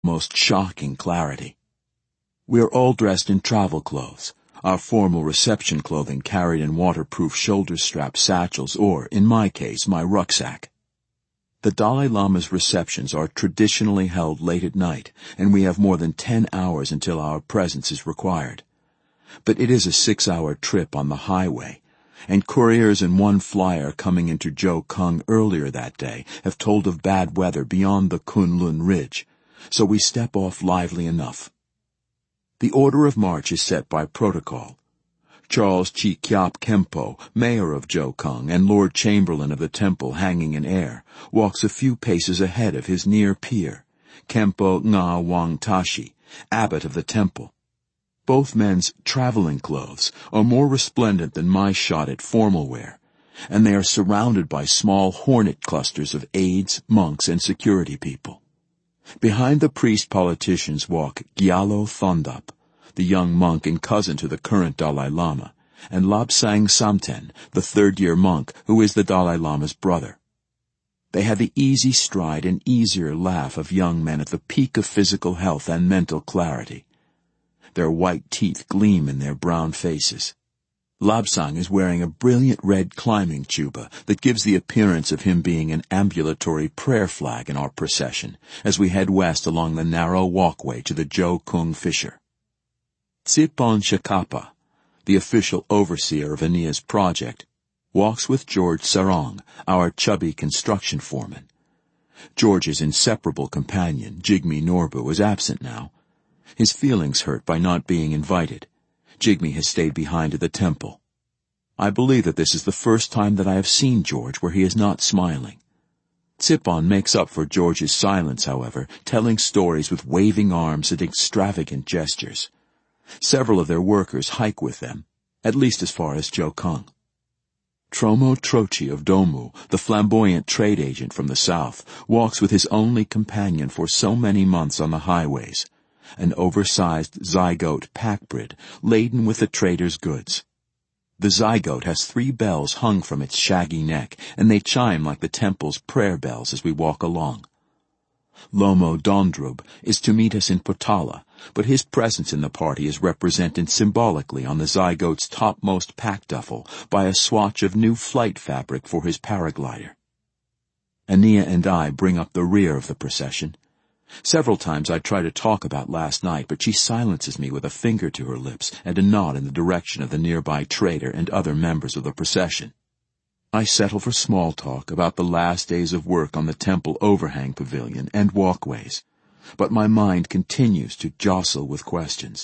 most shocking clarity. We are all dressed in travel clothes, our formal reception clothing carried in waterproof shoulder-strap satchels or, in my case, my rucksack. The Dalai Lama's receptions are traditionally held late at night, and we have more than 10 hours until our presence is required. But it is a 6-hour trip on the highway, and couriers in one flyer coming into Jokhang earlier that day have told of bad weather beyond the Kunlun Ridge, so we step off lively enough. The order of march is set by protocol. Charles Chi Kyap Kempo, mayor of Jokhang and Lord Chamberlain of the temple hanging in air, walks a few paces ahead of his near peer, Kempo Nga Wang Tashi, abbot of the temple. Both men's traveling clothes are more resplendent than my shotted formal wear, and they are surrounded by small hornet clusters of aides, monks, and security people. Behind the priest-politicians walk Gyalo Thondap, the young monk and cousin to the current Dalai Lama, and Lobsang Samten, the third-year monk who is the Dalai Lama's brother. They have the easy stride and easier laugh of young men at the peak of physical health and mental clarity. Their white teeth gleam in their brown faces. Lobsang is wearing a brilliant red climbing chuba that gives the appearance of him being an ambulatory prayer flag in our procession as we head west along the narrow walkway to the Jokhang Fissure. Tsipon Shakapa, the official overseer of Ania's project, walks with George Sarong, our chubby construction foreman. George's inseparable companion, Jigme Norbu, is absent now. His feelings hurt by not being invited. Jigme has stayed behind at the temple. I believe that this is the first time that I have seen George where he is not smiling. Tsipon makes up for George's silence, however, telling stories with waving arms and extravagant gestures. Several of their workers hike with them, at least as far as Jokhang. Tromo Trochi of Domu, the flamboyant trade agent from the south, walks with his only companion for so many months on the highways, an oversized zygote packbrid laden with the trader's goods. The zygote has 3 bells hung from its shaggy neck, and they chime like the temple's prayer bells as we walk along. Lomo Dondrub is to meet us in Potala, but his presence in the party is represented symbolically on the zygote's topmost pack duffel by a swatch of new flight fabric for his paraglider. Ania and I bring up the rear of the procession. Several times I try to talk about last night, but she silences me with a finger to her lips and a nod in the direction of the nearby trader and other members of the procession. I settle for small talk about the last days of work on the temple overhang pavilion and walkways, but my mind continues to jostle with questions.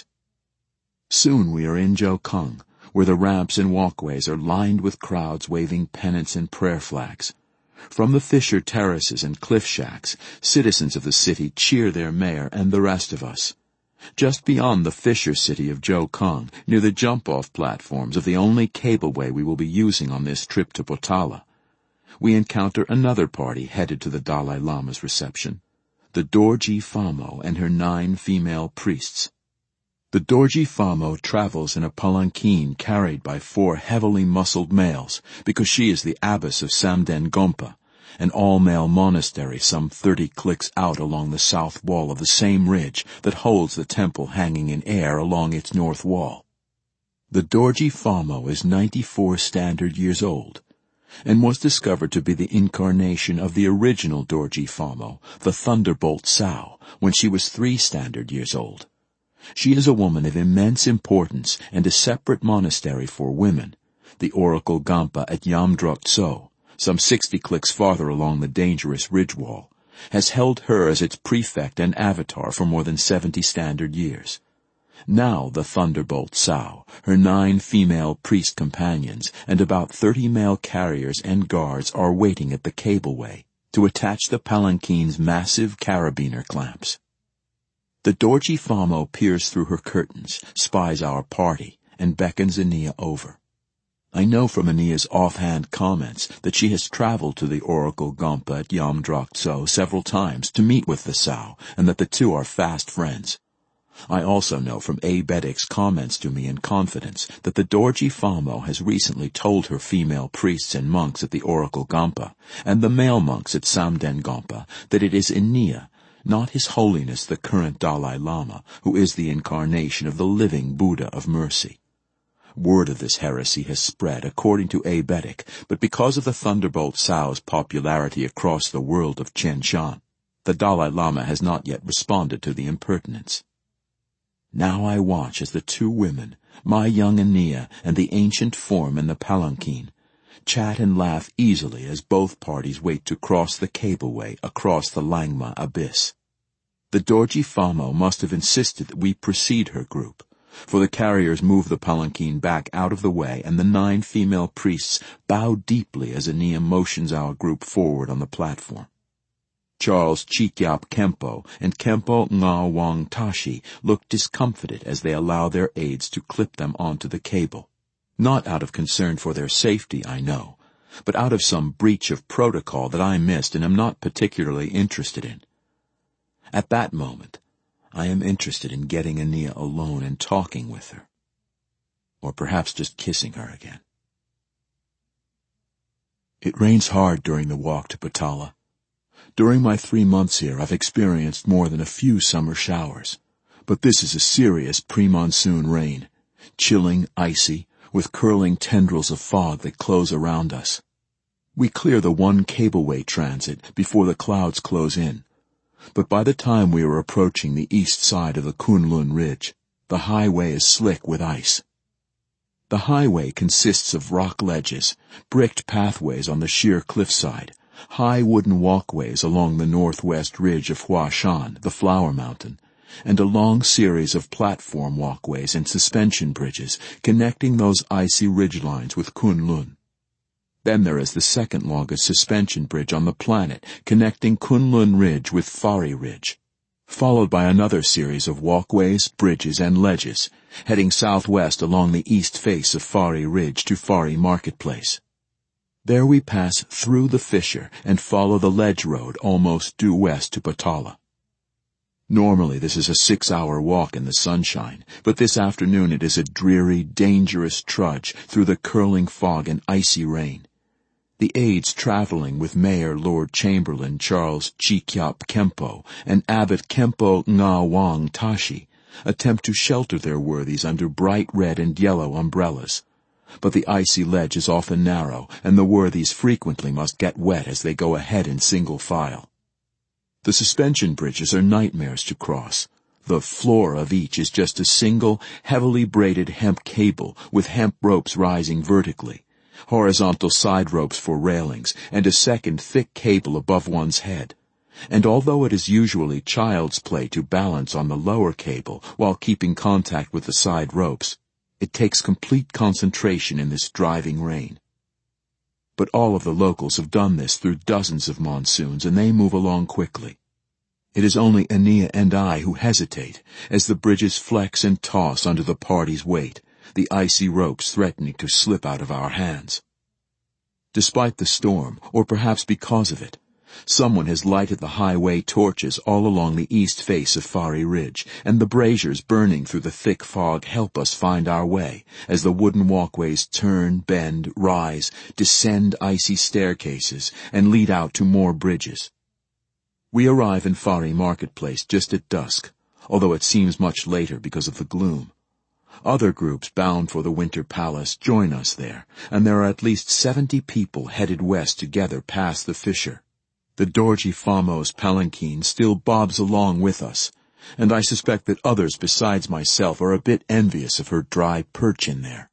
Soon we are in Jokhang, where the ramps and walkways are lined with crowds waving pennants and prayer flags. From the Fissure terraces and cliff shacks, citizens of the city cheer their mayor and the rest of us. Just beyond the Fissure city of Jokhang, near the jump-off platforms of the only cableway we will be using on this trip to Potala, we encounter another party headed to the Dalai Lama's reception, the Dorji Phamo and her 9 female priests. The Dorji Phamo travels in a palanquin carried by 4 heavily muscled males because she is the abbess of Samden Gompa, an all-male monastery some 30 clicks out along the south wall of the same ridge that holds the temple hanging in air along its north wall. The Dorji Phamo is 94 standard years old, and was discovered to be the incarnation of the original Dorji Phamo, the Thunderbolt Sao, when she was 3 standard years old. She is a woman of immense importance and a separate monastery for women, the Oracle Gampa at Yamdruk Tso, some 60 clicks farther along the dangerous ridge wall, has held her as its prefect and avatar for more than 70 standard years. Now the Thunderbolt Sao, her 9 female priest companions, and about 30 male carriers and guards are waiting at the cableway to attach the palanquin's massive carabiner clamps. The Dorji Phamo peers through her curtains, spies our party, and beckons Ania over. I know from Ania's offhand comments that she has traveled to the Oracle Gampa at Yamdruk Tso several times to meet with the Sao, and that the two are fast friends. I also know from A. Bedik's comments to me in confidence that the Dorji Phamo has recently told her female priests and monks at the Oracle Gampa, and the male monks at Samden Gompa, that it is Ania, not His Holiness the current Dalai Lama, who is the incarnation of the living Buddha of mercy. Word of this heresy has spread, according to A. Bedik, but because of the Thunderbolt Tsao's popularity across the world of Chen Shan, the Dalai Lama has not yet responded to the impertinence. Now I watch as the two women, my young Ania and the ancient form in the palanquin, chat and laugh easily as both parties wait to cross the cableway across the Langma abyss. The Dorji Phamo must have insisted that we precede her group, for the carriers move the palanquin back out of the way and the 9 female priests bow deeply as Ania motions our group forward on the platform. Charles Chikyap Kempo and Kempo Nga Wang Tashi look discomfited as they allow their aides to clip them onto the cable. Not out of concern for their safety, I know, but out of some breach of protocol that I missed and am not particularly interested in. At that moment, I am interested in getting Ania alone and talking with her. Or perhaps just kissing her again. It rains hard during the walk to Potala. During my 3 months here, I've experienced more than a few summer showers. But this is a serious pre-monsoon rain, chilling, icy, with curling tendrils of fog that close around us. We clear the one cableway transit before the clouds close in. But by the time we are approaching the east side of the Kunlun Ridge, the highway is slick with ice. The highway consists of rock ledges, bricked pathways on the sheer cliffside, high wooden walkways along the northwest ridge of Huashan, the Flower Mountain, and a long series of platform walkways and suspension bridges connecting those icy ridgelines with Kunlun. Then there is the second longest suspension bridge on the planet connecting Kunlun Ridge with Fari Ridge, followed by another series of walkways, bridges, and ledges, heading southwest along the east face of Fari Ridge to Fari Marketplace. There we pass through the fissure and follow the ledge road almost due west to Potala. Normally this is a 6-hour walk in the sunshine, but this afternoon it is a dreary, dangerous trudge through the curling fog and icy rain. The aides traveling with Mayor Lord Chamberlain Charles Chikyap Kempo and Abbot Kempo Nga Wang Tashi attempt to shelter their worthies under bright red and yellow umbrellas. But the icy ledge is often narrow, and the worthies frequently must get wet as they go ahead in single file. The suspension bridges are nightmares to cross. The floor of each is just a single, heavily braided hemp cable with hemp ropes rising vertically, horizontal side ropes for railings, and a second thick cable above one's head. And although it is usually child's play to balance on the lower cable while keeping contact with the side ropes, it takes complete concentration in this driving rain. But all of the locals have done this through dozens of monsoons, and they move along quickly. It is only Ania and I who hesitate as the bridges flex and toss under the party's weight, the icy ropes threatening to slip out of our hands. Despite the storm, or perhaps because of it, someone has lighted the highway torches all along the east face of Fari Ridge, and the braziers burning through the thick fog help us find our way as the wooden walkways turn, bend, rise, descend icy staircases, and lead out to more bridges. We arrive in Fari Marketplace just at dusk, although it seems much later because of the gloom. Other groups bound for the Winter Palace join us there, and there are at least 70 people headed west together past the fissure. The Dorji Phamo's palanquin still bobs along with us, and I suspect that others besides myself are a bit envious of her dry perch in there.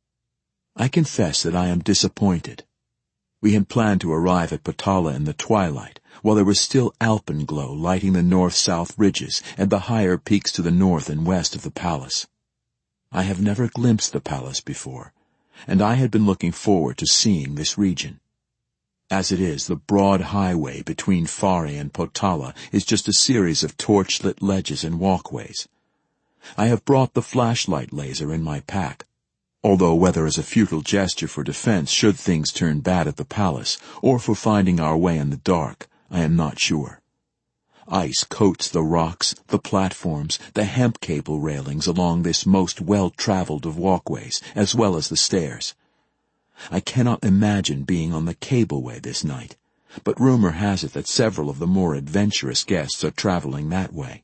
I confess that I am disappointed. We had planned to arrive at Potala in the twilight, while there was still alpenglow lighting the north-south ridges and the higher peaks to the north and west of the palace. I have never glimpsed the palace before, and I had been looking forward to seeing this region. As it is, the broad highway between Fari and Potala is just a series of torch-lit ledges and walkways. I have brought the flashlight laser in my pack, although whether as a futile gesture for defense should things turn bad at the palace, or for finding our way in the dark, I am not sure. Ice coats the rocks, the platforms, the hemp cable railings along this most well-traveled of walkways, as well as the stairs. I cannot imagine being on the cableway this night, but rumor has it that several of the more adventurous guests are traveling that way.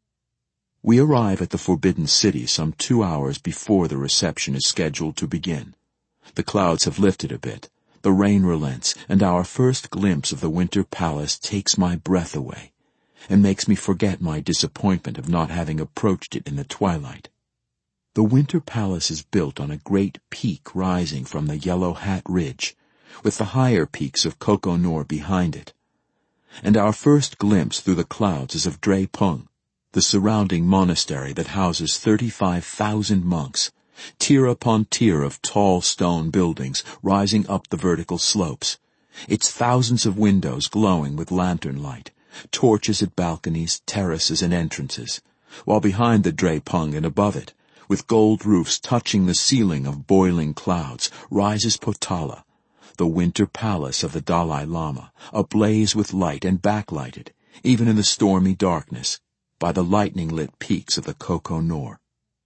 We arrive at the Forbidden City some 2 hours before the reception is scheduled to begin. The clouds have lifted a bit, the rain relents, and our first glimpse of the Winter Palace takes my breath away, and makes me forget my disappointment of not having approached it in the twilight. The Winter Palace is built on a great peak rising from the Yellow Hat Ridge, with the higher peaks of Koko Nor behind it. And our first glimpse through the clouds is of Dre Pung, the surrounding monastery that houses 35,000 monks, tier upon tier of tall stone buildings rising up the vertical slopes, its thousands of windows glowing with lantern light, torches at balconies, terraces, and entrances, while behind the Dre Pung and above it, with gold roofs touching the ceiling of boiling clouds, rises Potala, the Winter Palace of the Dalai Lama, ablaze with light and backlighted, even in the stormy darkness, by the lightning-lit peaks of the Koko Nor.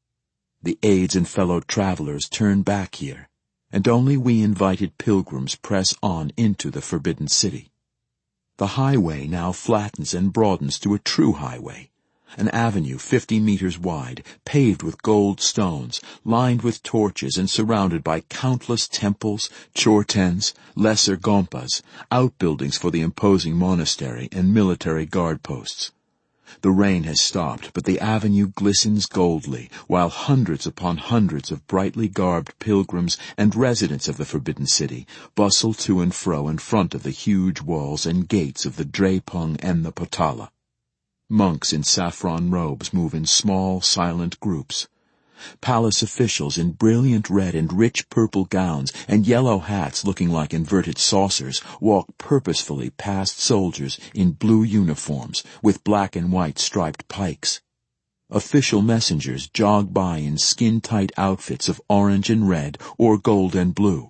The aides and fellow travelers turn back here, and only we invited pilgrims press on into the Forbidden City. The highway now flattens and broadens to a true highway, an avenue 50 meters wide, paved with gold stones, lined with torches and surrounded by countless temples, chortens, lesser gompas, outbuildings for the imposing monastery, and military guard posts. The rain has stopped, but the avenue glistens goldly, while hundreds upon hundreds of brightly garbed pilgrims and residents of the Forbidden City bustle to and fro in front of the huge walls and gates of the Dre Pung and the Potala. Monks in saffron robes move in small, silent groups. Palace officials in brilliant red and rich purple gowns and yellow hats looking like inverted saucers walk purposefully past soldiers in blue uniforms with black and white striped pikes. Official messengers jog by in skin-tight outfits of orange and red or gold and blue.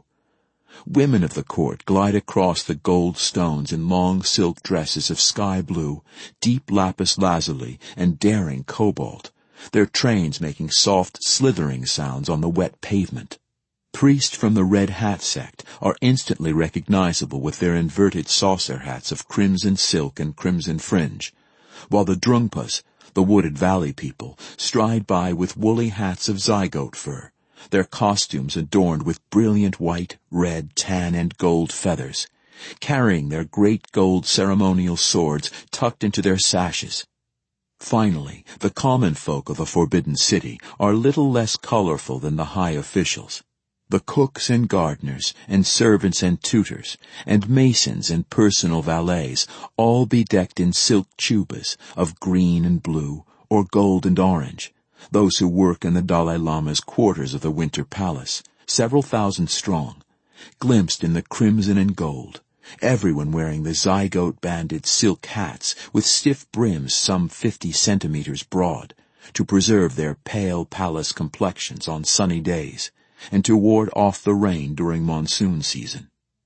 Women of the court glide across the gold stones in long silk dresses of sky blue, deep lapis lazuli, and daring cobalt, their trains making soft, slithering sounds on the wet pavement. Priests from the Red Hat sect are instantly recognizable with their inverted saucer hats of crimson silk and crimson fringe, while the Drungpas, the Wooded Valley people, stride by with woolly hats of zygote fur, their costumes adorned with brilliant white, red, tan, and gold feathers, carrying their great gold ceremonial swords tucked into their sashes. Finally, the common folk of the Forbidden City are little less colorful than the high officials. The cooks and gardeners, and servants and tutors, and masons and personal valets, all bedecked in silk chubas of green and blue, or gold and orange, those who work in the Dalai Lama's quarters of the Winter Palace, several thousand strong, glimpsed in the crimson and gold, everyone wearing the zygote-banded silk hats with stiff brims some 50 centimeters broad, to preserve their pale palace complexions on sunny days, and to ward off the rain during monsoon season.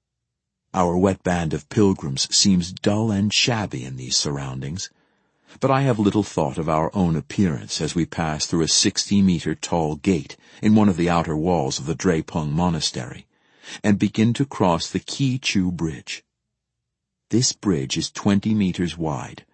Our wet band of pilgrims seems dull and shabby in these surroundings, but I have little thought of our own appearance as we pass through a 60-meter tall gate in one of the outer walls of the Dre Pung Monastery, and begin to cross the Ki Chu Bridge. This bridge is 20 meters wide,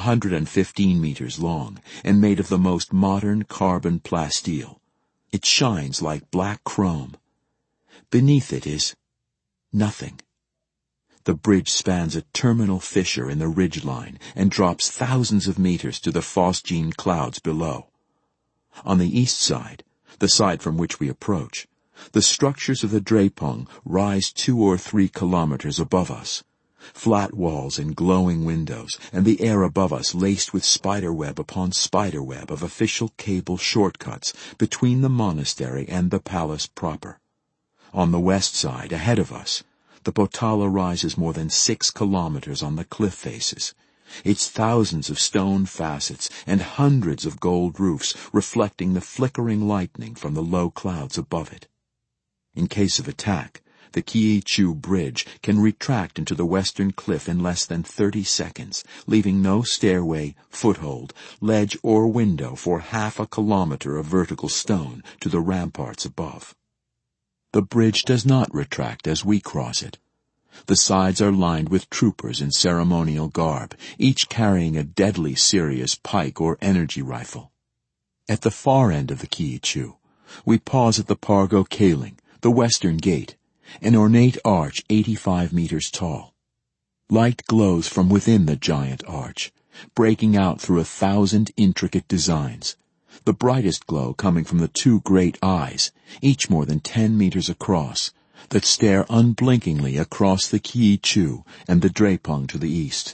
115 meters long, and made of the most modern carbon plasteel. It shines like black chrome. Beneath it is nothing. The bridge spans a terminal fissure in the ridgeline and drops thousands of meters to the Phosgene clouds below. On the east side, the side from which we approach, the structures of the Dre Pung rise 2 or 3 kilometers above us. Flat walls and glowing windows, and the air above us laced with spiderweb upon spiderweb of official cable shortcuts between the monastery and the palace proper. On the west side, ahead of us, the Potala rises more than 6 kilometers on the cliff faces, its thousands of stone facets and hundreds of gold roofs reflecting the flickering lightning from the low clouds above it. In case of attack, the Ki Chu Bridge can retract into the western cliff in less than 30 seconds, leaving no stairway, foothold, ledge, or window for half a kilometer of vertical stone to the ramparts above. The bridge does not retract as we cross it. The sides are lined with troopers in ceremonial garb, each carrying a deadly serious pike or energy rifle. At the far end of the Kiichu, we pause at the Pargo Kaling, the western gate, an ornate arch 85 meters tall. Light glows from within the giant arch, breaking out through 1,000 intricate designs, the brightest glow coming from the 2 great eyes, each more than 10 meters across, that stare unblinkingly across the Kiichu and the Drepung to the east.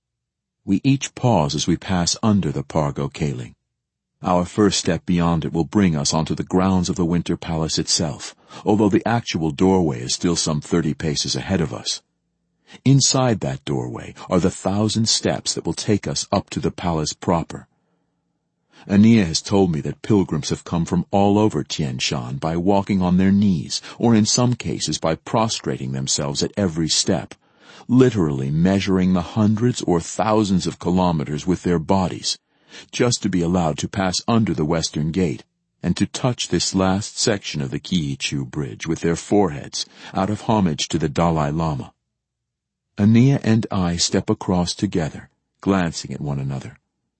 We each pause as we pass under the Pargo Kaling. Our first step beyond it will bring us onto the grounds of the Winter Palace itself, although the actual doorway is still some 30 paces ahead of us. Inside that doorway are the 1,000 steps that will take us up to the palace proper. Ania has told me that pilgrims have come from all over Tien Shan by walking on their knees, or in some cases by prostrating themselves at every step, literally measuring the hundreds or thousands of kilometers with their bodies, just to be allowed to pass under the western gate and to touch this last section of the Kiichu Bridge with their foreheads out of homage to the Dalai Lama. Ania and I step across together, glancing at one another.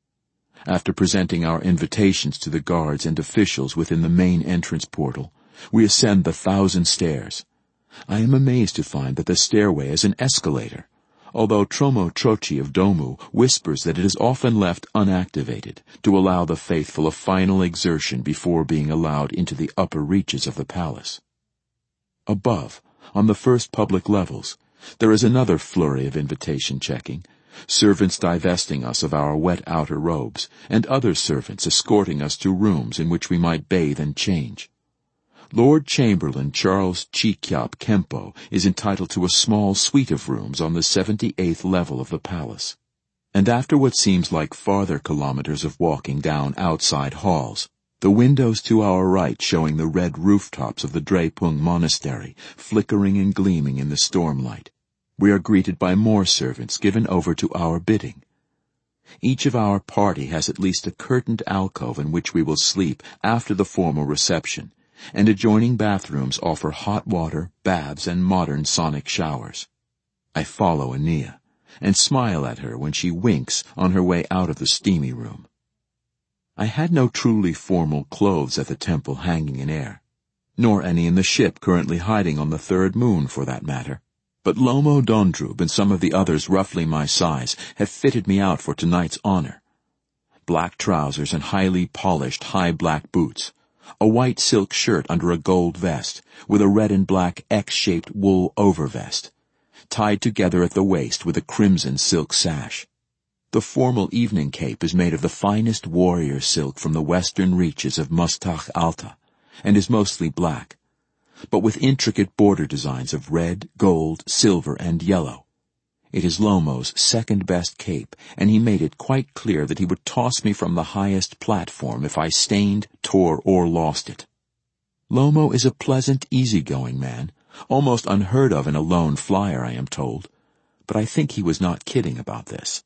After presenting our invitations to the guards and officials within the main entrance portal, we ascend the 1,000 stairs. I am amazed to find that the stairway is an escalator, although Tromo Trochi of Domu whispers that it is often left unactivated to allow the faithful a final exertion before being allowed into the upper reaches of the palace. Above, on the first public levels, there is another flurry of invitation checking, servants divesting us of our wet outer robes, and other servants escorting us to rooms in which we might bathe and change. Lord Chamberlain Charles Chikyap Kempo is entitled to a small suite of rooms on the 78th level of the palace. And after what seems like farther kilometers of walking down outside halls, the windows to our right showing the red rooftops of the Drepung Monastery flickering and gleaming in the stormlight, we are greeted by more servants given over to our bidding. Each of our party has at least a curtained alcove in which we will sleep after the formal reception, and adjoining bathrooms offer hot water, baths, and modern sonic showers. I follow Ania, and smile at her when she winks on her way out of the steamy room. I had no truly formal clothes at the temple hanging in air, nor any in the ship currently hiding on the 3rd moon for that matter. But Lomo Dondrub and some of the others roughly my size have fitted me out for tonight's honor. Black trousers and highly polished high black boots, a white silk shirt under a gold vest, with a red and black X-shaped wool overvest, tied together at the waist with a crimson silk sash. The formal evening cape is made of the finest warrior silk from the western reaches of Mustaq Alta, and is mostly black, but with intricate border designs of red, gold, silver, and yellow. It is Lomo's second-best cape, and he made it quite clear that he would toss me from the highest platform if I stained, tore, or lost it. Lomo is a pleasant, easygoing man, almost unheard of in a lone flyer, I am told, but I think he was not kidding about this.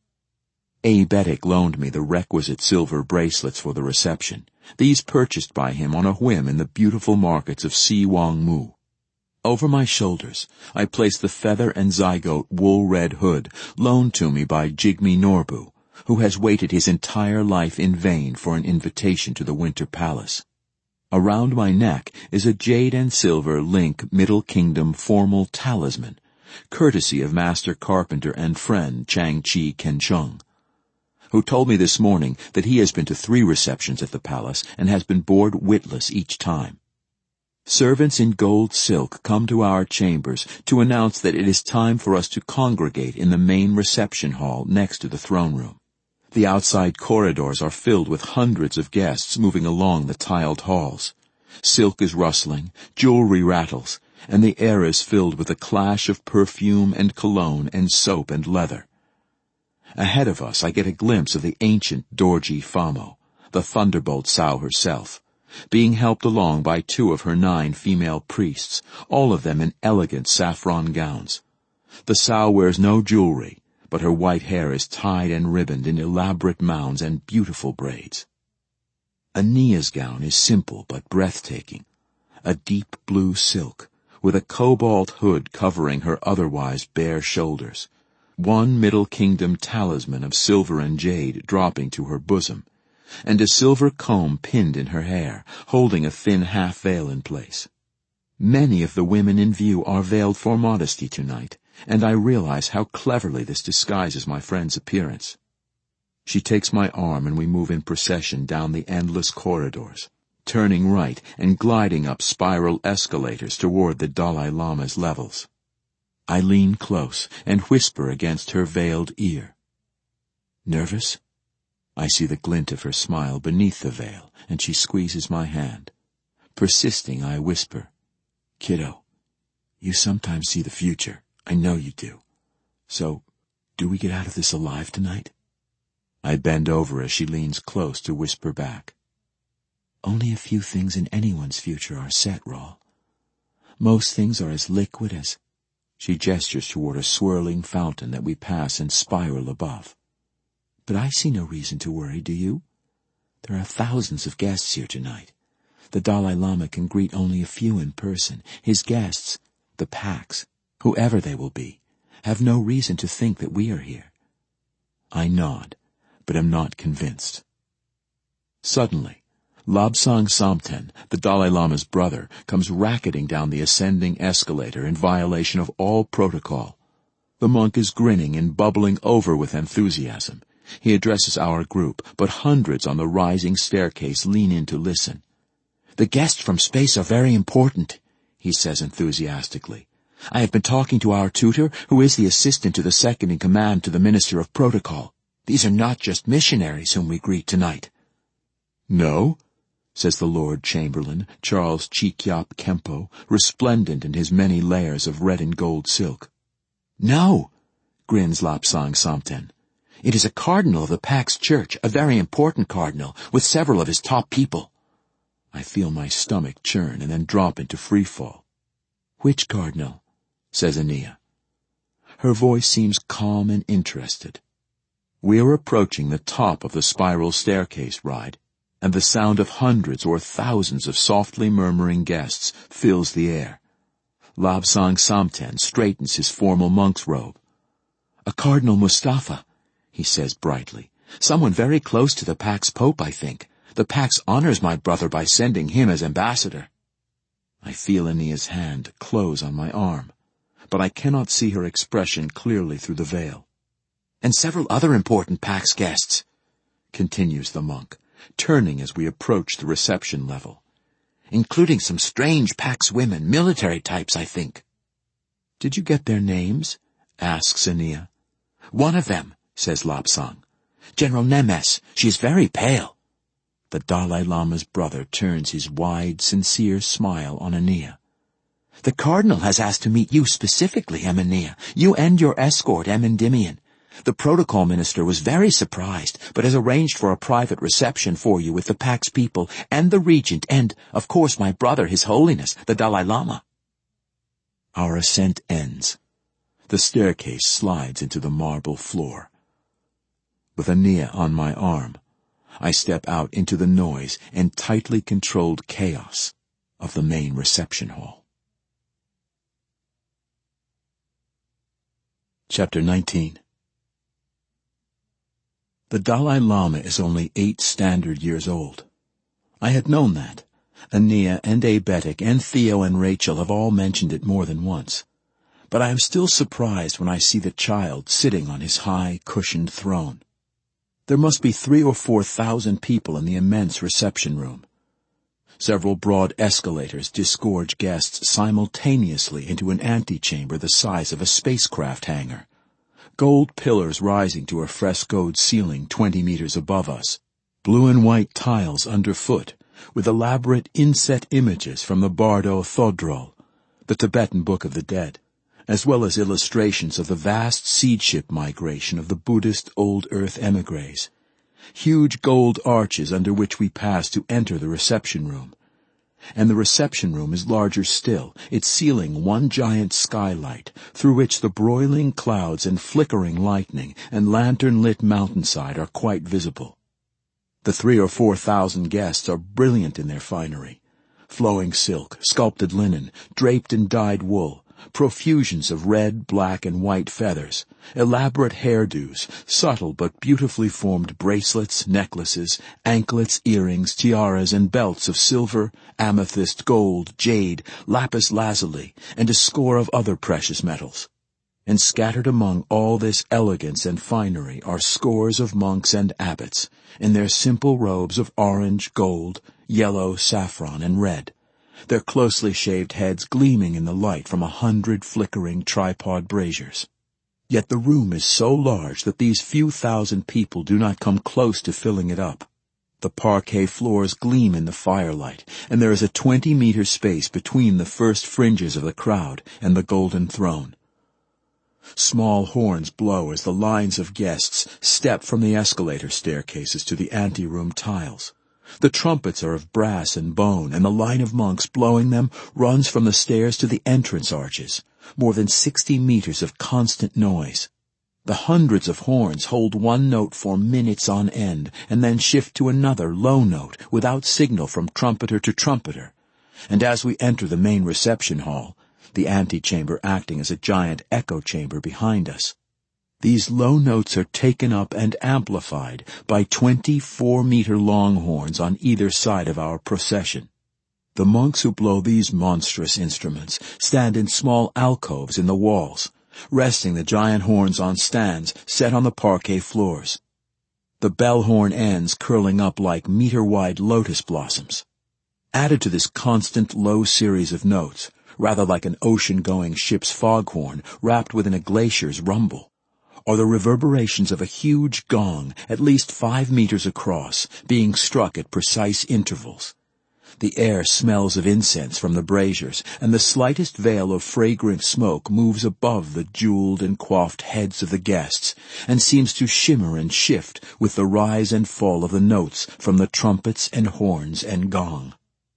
Abetic loaned me the requisite silver bracelets for the reception, these purchased by him on a whim in the beautiful markets of Siwangmu. Over my shoulders, I placed the feather and zygote wool-red hood loaned to me by Jigme Norbu, who has waited his entire life in vain for an invitation to the Winter Palace. Around my neck is a jade and silver link Middle Kingdom formal talisman, courtesy of Master Carpenter and friend Chang-Chi Kenchung, who told me this morning that he has been to 3 receptions at the palace and has been bored witless each time. Servants in gold silk come to our chambers to announce that it is time for us to congregate in the main reception hall next to the throne room. The outside corridors are filled with hundreds of guests moving along the tiled halls. Silk is rustling, jewelry rattles, and the air is filled with a clash of perfume and cologne and soap and leather. Ahead of us I get a glimpse of the ancient Dorji Famo, the Thunderbolt Sow herself, being helped along by 2 of her 9 female priests, all of them in elegant saffron gowns. The Sow wears no jewelry, but her white hair is tied and ribboned in elaborate mounds and beautiful braids. Ania's gown is simple but breathtaking, a deep blue silk, with a cobalt hood covering her otherwise bare shoulders, one Middle Kingdom talisman of silver and jade dropping to her bosom, and a silver comb pinned in her hair, holding a thin half-veil in place. Many of the women in view are veiled for modesty tonight, and I realize how cleverly this disguises my friend's appearance. She takes my arm and we move in procession down the endless corridors, turning right and gliding up spiral escalators toward the Dalai Lama's levels. I lean close and whisper against her veiled ear. "Nervous?" I see the glint of her smile beneath the veil, and she squeezes my hand. Persisting, I whisper, "Kiddo, you sometimes see the future. I know you do. So, do we get out of this alive tonight?" I bend over as she leans close to whisper back. "Only a few things in anyone's future are set, Rawl. Most things are as liquid as—" She gestures toward a swirling fountain that we pass and spiral above. "But I see no reason to worry, do you? There are thousands of guests here tonight. The Dalai Lama can greet only a few in person. His guests, the Pax, whoever they will be, have no reason to think that we are here." I nod, but am not convinced. Suddenly, Lobsang Samten, the Dalai Lama's brother, comes racketing down the ascending escalator in violation of all protocol. The monk is grinning and bubbling over with enthusiasm. He addresses our group, but hundreds on the rising staircase lean in to listen. "The guests from space are very important," he says enthusiastically. "I have been talking to our tutor, who is the assistant to the second-in-command to the Minister of Protocol. These are not just missionaries whom we greet tonight." "No?" says the Lord Chamberlain, Charles Chikyap Kempo, resplendent in his many layers of red and gold silk. "No," grins Lobsang Samten. "It is a cardinal of the Pax Church, a very important cardinal, with several of his top people." I feel my stomach churn and then drop into freefall. "Which cardinal?" says Ania. Her voice seems calm and interested. We are approaching the top of the spiral staircase ride, and the sound of hundreds or thousands of softly murmuring guests fills the air. Lobsang Samten straightens his formal monk's robe. "A Cardinal Mustafa," he says brightly. "Someone very close to the Pax Pope, I think. The Pax honors my brother by sending him as ambassador." I feel Ania's hand close on my arm, but I cannot see her expression clearly through the veil. "And several other important Pax guests," continues the monk, turning as we approach the reception level, "including some strange Pax women, military types, I think." "Did you get their names?" asks Ania. "One of them," says Lobsang. "General Nemes. She is very pale." The Dalai Lama's brother turns his wide, sincere smile on Ania. "The Cardinal has asked to meet you specifically, Ania, you and your escort, Endymion. The protocol minister was very surprised, but has arranged for a private reception for you with the Pax people and the regent and, of course, my brother, His Holiness, the Dalai Lama." Our ascent ends. The staircase slides into the marble floor. With Ania on my arm, I step out into the noise and tightly controlled chaos of the main reception hall. Chapter 19. The Dalai Lama is only 8 standard years old. I had known that. Ania and Abetic and Theo and Rachel have all mentioned it more than once. But I am still surprised when I see the child sitting on his high, cushioned throne. There must be 3,000 or 4,000 people in the immense reception room. Several broad escalators disgorge guests simultaneously into an antechamber the size of a spacecraft hangar. Gold pillars rising to a frescoed ceiling 20 meters above us, blue and white tiles underfoot, with elaborate inset images from the Bardo Thodrol, the Tibetan Book of the Dead, as well as illustrations of the vast seed ship migration of the Buddhist Old Earth emigres. Huge gold arches under which we pass to enter the reception room. And the reception room is larger still, its ceiling one giant skylight, through which the broiling clouds and flickering lightning and lantern-lit mountainside are quite visible. The 3,000 or 4,000 guests are brilliant in their finery. flowing silk, sculpted linen, draped and dyed wool, profusions of red, black, and white feathers, elaborate hairdos, subtle but beautifully formed bracelets, necklaces, anklets, earrings, tiaras, and belts of silver, amethyst, gold, jade, lapis lazuli, and a score of other precious metals. And scattered among all this elegance and finery are scores of monks and abbots, in their simple robes of orange, gold, yellow, saffron, and red, their closely shaved heads gleaming in the light from 100 flickering tripod braziers. Yet the room is so large that these few thousand people do not come close to filling it up. The parquet floors gleam in the firelight, and there is a 20-meter space between the first fringes of the crowd and the golden throne. Small horns blow as the lines of guests step from the escalator staircases to the anteroom tiles. The trumpets are of brass and bone, and the line of monks blowing them runs from the stairs to the entrance arches, more than 60 meters of constant noise. The hundreds of horns hold one note for minutes on end, and then shift to another low note without signal from trumpeter to trumpeter. And as we enter the main reception hall, the antechamber acting as a giant echo chamber behind us, these low notes are taken up and amplified by 24-meter-long horns on either side of our procession. The monks who blow these monstrous instruments stand in small alcoves in the walls, resting the giant horns on stands set on the parquet floors, the bell horn ends curling up like meter-wide lotus blossoms. Added to this constant low series of notes, rather like an ocean-going ship's foghorn wrapped within a glacier's rumble, are the reverberations of a huge gong at least 5 meters across, being struck at precise intervals. The air smells of incense from the braziers, and the slightest veil of fragrant smoke moves above the jeweled and coiffed heads of the guests, and seems to shimmer and shift with the rise and fall of the notes from the trumpets and horns and gong.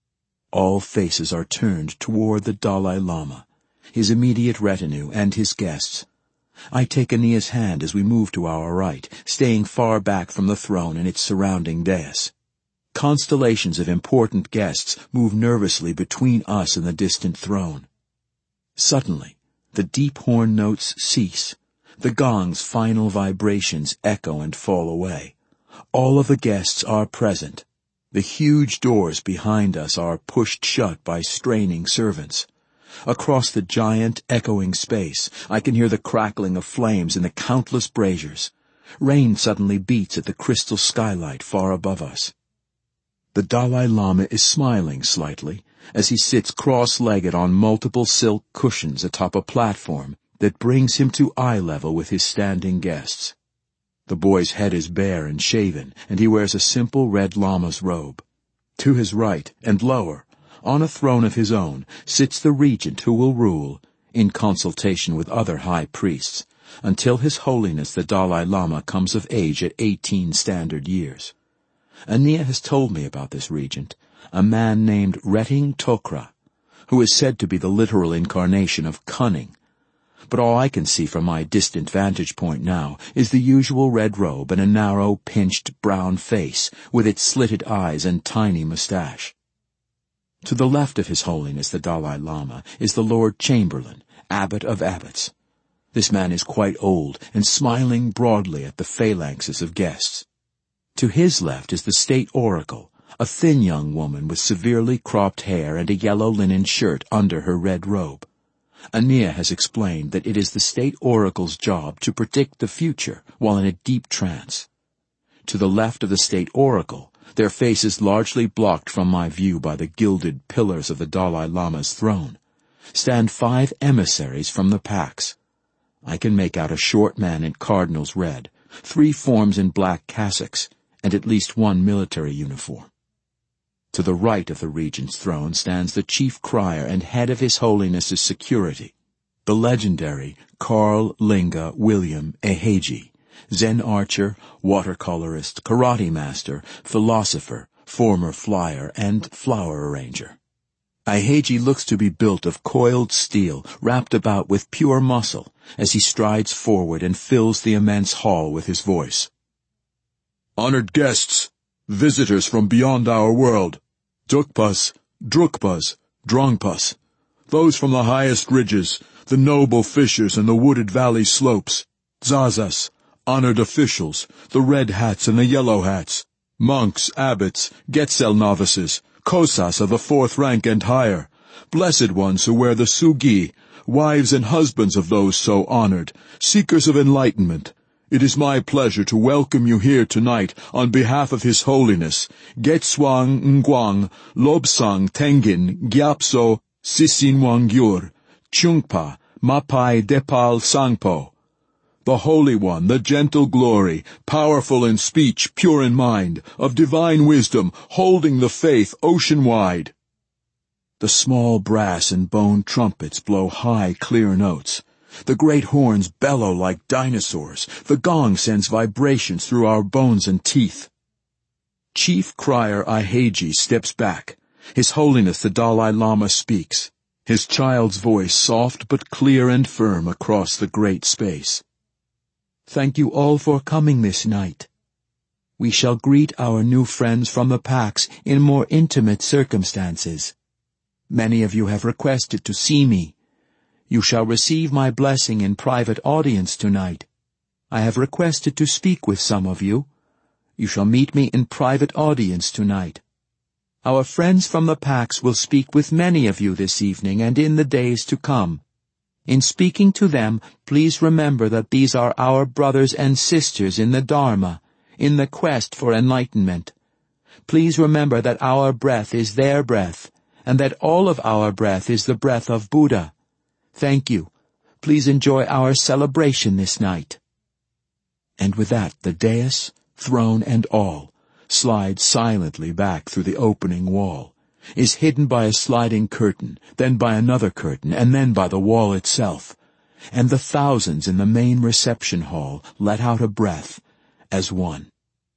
All faces are turned toward the Dalai Lama, his immediate retinue, and his guests. I take Ania's hand as we move to our right, staying far back from the throne and its surrounding dais. Constellations of important guests move nervously between us and the distant throne. Suddenly, the deep horn notes cease. The gong's final vibrations echo and fall away. All of the guests are present. The huge doors behind us are pushed shut by straining servants. Across the giant, echoing space, I can hear the crackling of flames in the countless braziers. Rain suddenly beats at the crystal skylight far above us. The Dalai Lama is smiling slightly as he sits cross-legged on multiple silk cushions atop a platform that brings him to eye level with his standing guests. The boy's head is bare and shaven, and he wears a simple red lama's robe. To his right and lower, on a throne of his own, sits the regent who will rule, in consultation with other high priests, until His Holiness the Dalai Lama comes of age at 18 standard years. Ania has told me about this regent, a man named Reting Tokra, who is said to be the literal incarnation of cunning. But all I can see from my distant vantage point now is the usual red robe and a narrow, pinched, brown face, with its slitted eyes and tiny mustache. To the left of His Holiness the Dalai Lama is the Lord Chamberlain, Abbot of Abbots. This man is quite old and smiling broadly at the phalanxes of guests. To his left is the State Oracle, a thin young woman with severely cropped hair and a yellow linen shirt under her red robe. Ania has explained that it is the State Oracle's job to predict the future while in a deep trance. To the left of the State Oracle, their faces largely blocked from my view by the gilded pillars of the Dalai Lama's throne, stand 5 emissaries from the packs. I can make out a short man in cardinal's red, 3 forms in black cassocks, and at least 1 military uniform. To the right of the regent's throne stands the chief crier and head of His Holiness's security, the legendary Carl Linga William Eheji, Zen archer, watercolorist, karate master, philosopher, former flyer, and flower arranger. Eheji looks to be built of coiled steel wrapped about with pure muscle as he strides forward and fills the immense hall with his voice. Honored guests, visitors from beyond our world, Tukpas, Drukpas, Drongpas, those from the highest ridges, the noble fishers and the wooded valley slopes, Zazas, honored officials, the red hats and the yellow hats, monks, abbots, Getzel novices, Kosas of the fourth rank and higher, blessed ones who wear the Sugi, wives and husbands of those so honored, seekers of enlightenment. It is my pleasure to welcome you here tonight on behalf of His Holiness, Getswang Ngwang, Lobsang Tenggin, Gyapso, Sisinwangyur, Chungpa, Mapai Depal Sangpo. The Holy One, the gentle glory, powerful in speech, pure in mind, of divine wisdom, holding the faith ocean-wide. The small brass and bone trumpets blow high, clear notes. The great horns bellow like dinosaurs. The gong sends vibrations through our bones and teeth. Chief Crier Aiheiji steps back. His Holiness the Dalai Lama speaks, his child's voice soft but clear and firm across the great space. Thank you all for coming this night. We shall greet our new friends from the Pax in more intimate circumstances. Many of you have requested to see me. You shall receive my blessing in private audience tonight. I have requested to speak with some of you. You shall meet me in private audience tonight. Our friends from the Pax will speak with many of you this evening and in the days to come. In speaking to them, please remember that these are our brothers and sisters in the Dharma, in the quest for enlightenment. Please remember that our breath is their breath, and that all of our breath is the breath of Buddha. Thank you. Please enjoy our celebration this night. And with that, the dais, throne, and all slides silently back through the opening wall, is hidden by a sliding curtain, then by another curtain, and then by the wall itself, and the thousands in the main reception hall let out a breath as one.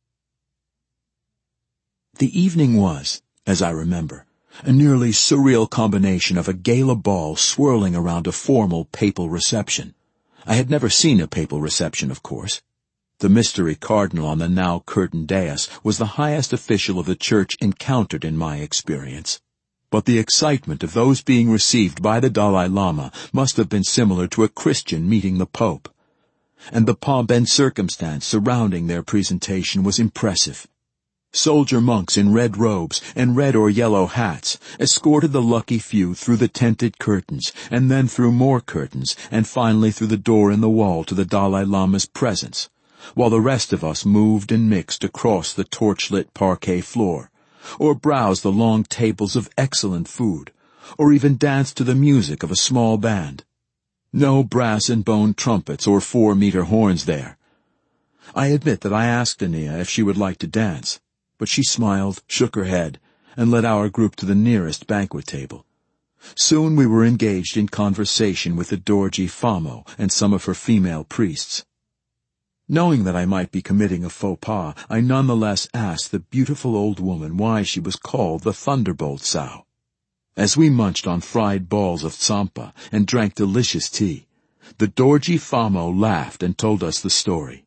The evening was, as I remember, a nearly surreal combination of a gala ball swirling around a formal papal reception. I had never seen a papal reception, of course. The mystery cardinal on the now curtained dais was the highest official of the Church encountered in my experience. But the excitement of those being received by the Dalai Lama must have been similar to a Christian meeting the Pope. And the pomp and circumstance surrounding their presentation was impressive. Soldier monks in red robes and red or yellow hats escorted the lucky few through the tented curtains, and then through more curtains, and finally through the door in the wall to the Dalai Lama's presence, while the rest of us moved and mixed across the torch-lit parquet floor, or browsed the long tables of excellent food, or even danced to the music of a small band. No brass and bone trumpets or 4-meter horns there. I admit that I asked Ania if she would like to dance, but she smiled, shook her head, and led our group to the nearest banquet table. Soon we were engaged in conversation with the Dorji Famo and some of her female priests. Knowing that I might be committing a faux pas, I nonetheless asked the beautiful old woman why she was called the Thunderbolt Sow. As we munched on fried balls of tsampa and drank delicious tea, the Dorji Famo laughed and told us the story.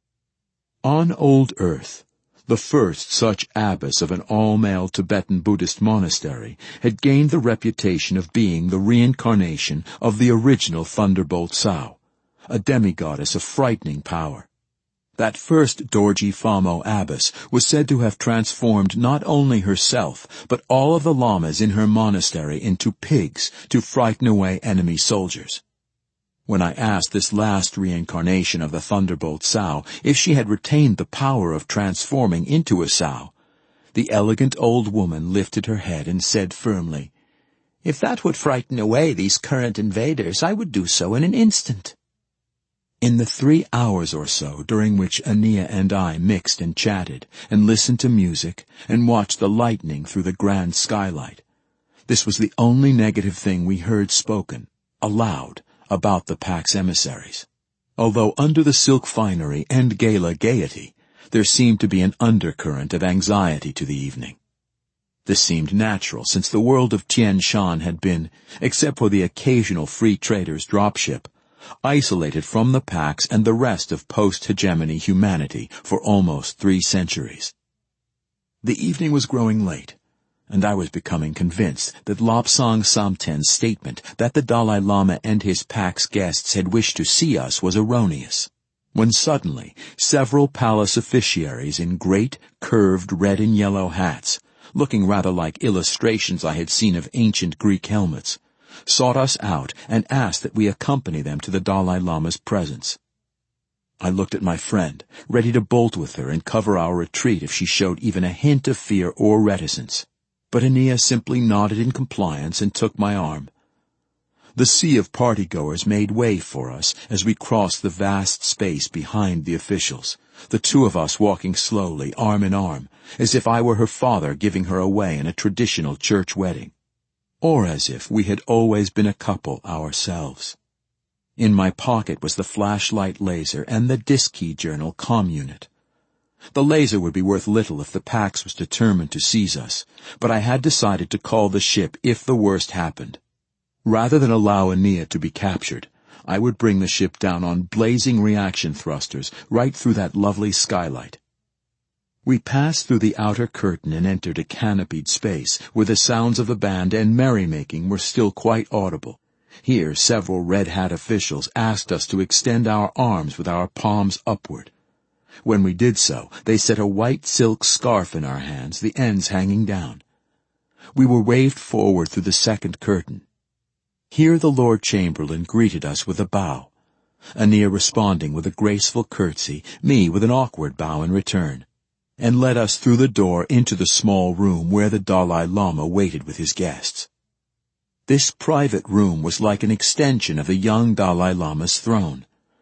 On old Earth, the first such abbess of an all-male Tibetan Buddhist monastery had gained the reputation of being the reincarnation of the original Thunderbolt Sow, a demigoddess of frightening power. That first Dorji Famo abbess was said to have transformed not only herself, but all of the lamas in her monastery into pigs to frighten away enemy soldiers. When I asked this last reincarnation of the Thunderbolt Sow if she had retained the power of transforming into a sow, the elegant old woman lifted her head and said firmly, "If that would frighten away these current invaders, I would do so in an instant." In the 3 hours or so during which Ania and I mixed and chatted, and listened to music, and watched the lightning through the grand skylight, this was the only negative thing we heard spoken, aloud, about the Pax emissaries. Although under the silk finery and gala gaiety, there seemed to be an undercurrent of anxiety to the evening. This seemed natural, since the world of Tien Shan had been, except for the occasional free trader's dropship, isolated from the Pax and the rest of post-hegemony humanity for almost 3 centuries. The evening was growing late. and I was becoming convinced that Lobsang Samten's statement that the Dalai Lama and his pack's guests had wished to see us was erroneous, when suddenly several palace officiaries in great, curved red and yellow hats, looking rather like illustrations I had seen of ancient Greek helmets, sought us out and asked that we accompany them to the Dalai Lama's presence. I looked at my friend, ready to bolt with her and cover our retreat if she showed even a hint of fear or reticence. But Ania simply nodded in compliance and took my arm. The sea of partygoers made way for us as we crossed the vast space behind the officials, the two of us walking slowly, arm in arm, as if I were her father giving her away in a traditional church wedding, or as if we had always been a couple ourselves. In my pocket was the flashlight laser and the disk-key journal ComUnit. The laser would be worth little if the Pax was determined to seize us, but I had decided to call the ship if the worst happened. Rather than allow Ania to be captured, I would bring the ship down on blazing reaction thrusters right through that lovely skylight. We passed through the outer curtain and entered a canopied space where the sounds of the band and merrymaking were still quite audible. Here several red hat officials asked us to extend our arms with our palms upward. When we did so, they set a white silk scarf in our hands, the ends hanging down. We were waved forward through the second curtain. Here the Lord Chamberlain greeted us with a bow, Ania responding with a graceful curtsy, me with an awkward bow in return, and led us through the door into the small room where the Dalai Lama waited with his guests. This private room was like an extension of the young Dalai Lama's throne.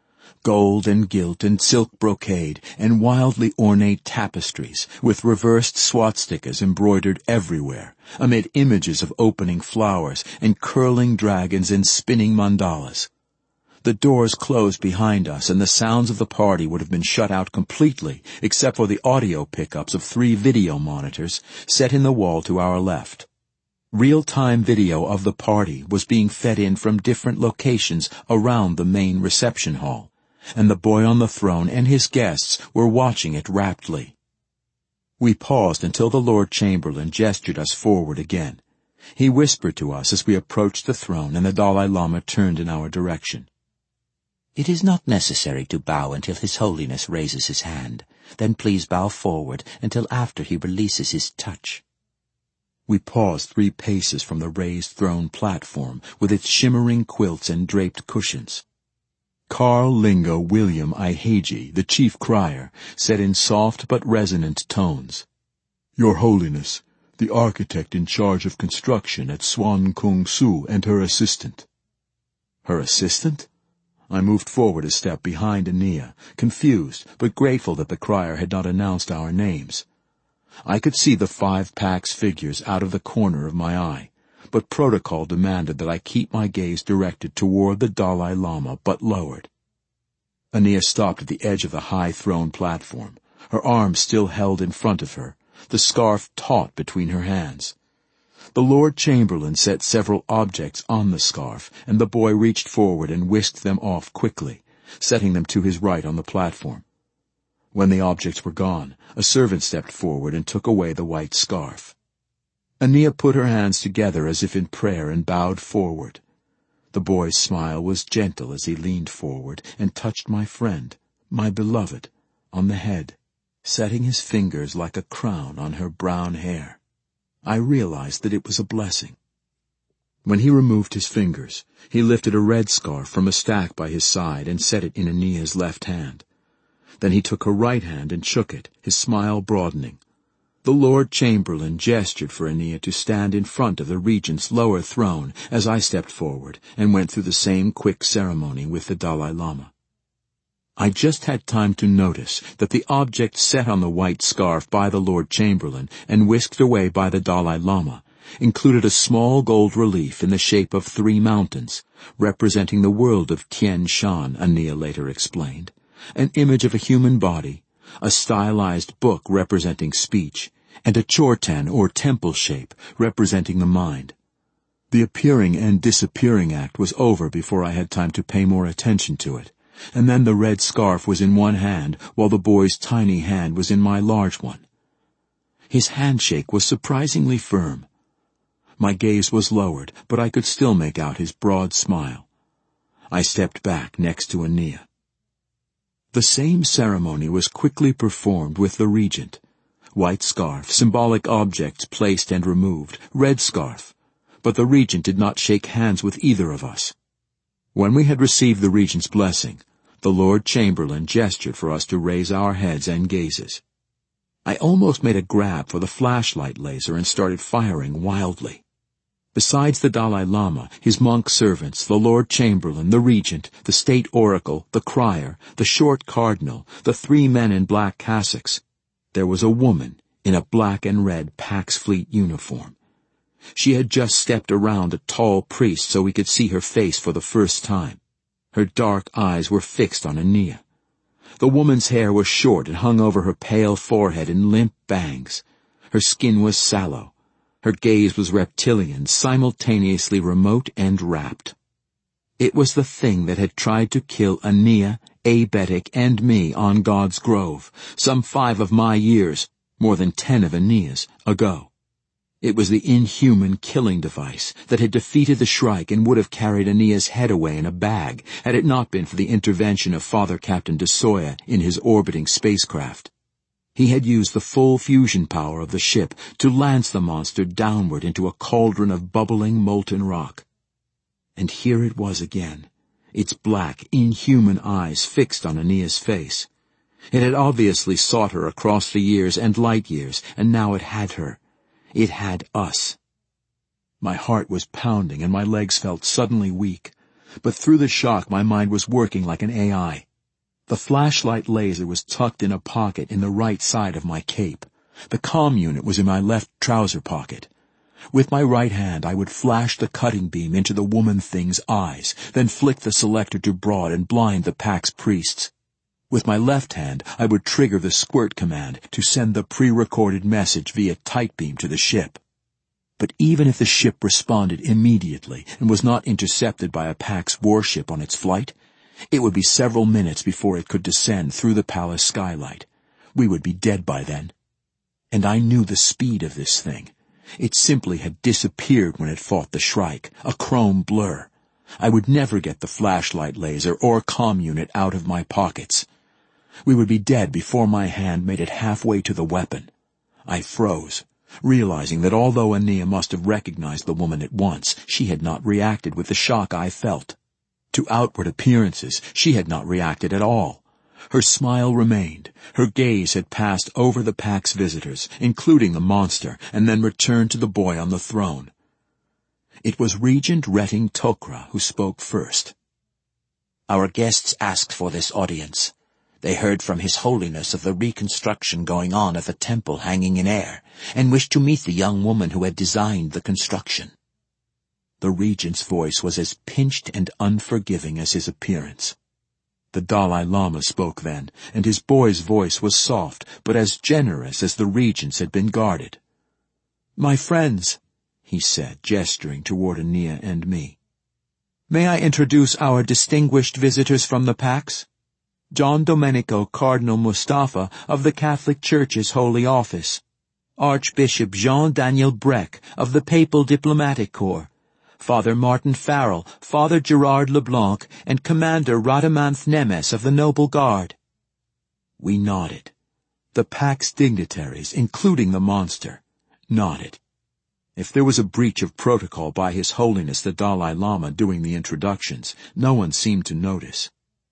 Gold and gilt and silk brocade and wildly ornate tapestries with reversed swastikas embroidered everywhere, amid images of opening flowers and curling dragons and spinning mandalas. The doors closed behind us, and the sounds of the party would have been shut out completely except for the audio pickups of 3 video monitors set in the wall to our left. Real-time video of the party was being fed in from different locations around the main reception hall, and the boy on the throne and his guests were watching it raptly. We paused until the Lord Chamberlain gestured us forward again. He whispered to us as we approached the throne, and the Dalai Lama turned in our direction. "It is not necessary to bow until His Holiness raises his hand. Then please bow forward until after he releases his touch." We paused 3 paces from the raised throne platform with its shimmering quilts and draped cushions. Carl Lingo William Iheji, the chief crier, said in soft but resonant tones, "Your Holiness, the architect in charge of construction at Swan Kung Su and her assistant." Her assistant? I moved forward a step behind Ania, confused but grateful that the crier had not announced our names. I could see the 5 Pax figures out of the corner of my eye, but protocol demanded that I keep my gaze directed toward the Dalai Lama but lowered. Ania stopped at the edge of the high throne platform, her arms still held in front of her, the scarf taut between her hands. The Lord Chamberlain set several objects on the scarf, and the boy reached forward and whisked them off quickly, setting them to his right on the platform. When the objects were gone, a servant stepped forward and took away the white scarf. Ania put her hands together as if in prayer and bowed forward. The boy's smile was gentle as he leaned forward and touched my friend, my beloved, on the head, setting his fingers like a crown on her brown hair. I realized that it was a blessing. When he removed his fingers, he lifted a red scarf from a stack by his side and set it in Ania's left hand. Then he took her right hand and shook it, his smile broadening. The Lord Chamberlain gestured for Ania to stand in front of the regent's lower throne as I stepped forward and went through the same quick ceremony with the Dalai Lama. I just had time to notice that the object set on the white scarf by the Lord Chamberlain and whisked away by the Dalai Lama included a small gold relief in the shape of 3 mountains, representing the world of Tien Shan, Ania later explained, an image of a human body, a stylized book representing speech, and a chorten or temple shape representing the mind. The appearing and disappearing act was over before I had time to pay more attention to it, and then the red scarf was in one hand while the boy's tiny hand was in my large one. His handshake was surprisingly firm. My gaze was lowered, but I could still make out his broad smile. I stepped back next to Aeneas. The same ceremony was quickly performed with the regent. White scarf, symbolic objects placed and removed, red scarf, but the regent did not shake hands with either of us. When we had received the regent's blessing, the Lord Chamberlain gestured for us to raise our heads and gazes. I almost made a grab for the flashlight laser and started firing wildly. Besides the Dalai Lama, his monk servants, the Lord Chamberlain, the regent, the state oracle, the crier, the short cardinal, the 3 men in black cassocks, there was a woman in a black and red Pax Fleet uniform. She had just stepped around a tall priest so we could see her face for the first time. Her dark eyes were fixed on Aeneas. The woman's hair was short and hung over her pale forehead in limp bangs. Her skin was sallow. Her gaze was reptilian, simultaneously remote and rapt. It was the thing that had tried to kill Aeneas, Abetic, and me on God's Grove, some 5 of my years, more than 10 of Aeneas, ago. It was the inhuman killing device that had defeated the Shrike and would have carried Aeneas' head away in a bag had it not been for the intervention of Father Captain de Soya in his orbiting spacecraft. He had used the full fusion power of the ship to lance the monster downward into a cauldron of bubbling molten rock. And here it was again, its black, inhuman eyes fixed on Aeneas' face. It had obviously sought her across the years and light years, and now it had her. It had us. My heart was pounding and my legs felt suddenly weak, but through the shock my mind was working like an AI. The flashlight laser was tucked in a pocket in the right side of my cape. The comm unit was in my left trouser pocket. With my right hand I would flash the cutting beam into the woman thing's eyes, then flick the selector to broad and blind the Pax priests. With my left hand I would trigger the squirt command to send the pre-recorded message via tight beam to the ship. But even if the ship responded immediately and was not intercepted by a Pax warship on its flight, it would be several minutes before it could descend through the palace skylight. We would be dead by then. And I knew the speed of this thing. It simply had disappeared when it fought the Shrike, a chrome blur. I would never get the flashlight laser or comm unit out of my pockets. We would be dead before my hand made it halfway to the weapon. I froze, realizing that although Aeneas must have recognized the woman at once, she had not reacted with the shock I felt. To outward appearances, she had not reacted at all. Her smile remained. Her gaze had passed over the Pax visitors, including the monster, and then returned to the boy on the throne. It was Regent Retting Tok'ra who spoke first. Our guests asked for this audience. They heard from His Holiness of the reconstruction going on at the temple hanging in air, and wished to meet the young woman who had designed the construction. The regent's voice was as pinched and unforgiving as his appearance. The Dalai Lama spoke then, and his boy's voice was soft, but as generous as the regent's had been guarded. "My friends," he said, gesturing toward Aeneas and me, "may I introduce our distinguished visitors from the Pax? John Domenico Cardinal Mustafa of the Catholic Church's Holy Office, Archbishop Jean-Daniel Breck of the Papal Diplomatic Corps, Father Martin Farrell, Father Gerard Leblanc, and Commander Radamanth Nemes of the Noble Guard." We nodded. The Pax dignitaries, including the monster, nodded. If there was a breach of protocol by His Holiness the Dalai Lama doing the introductions, no one seemed to notice.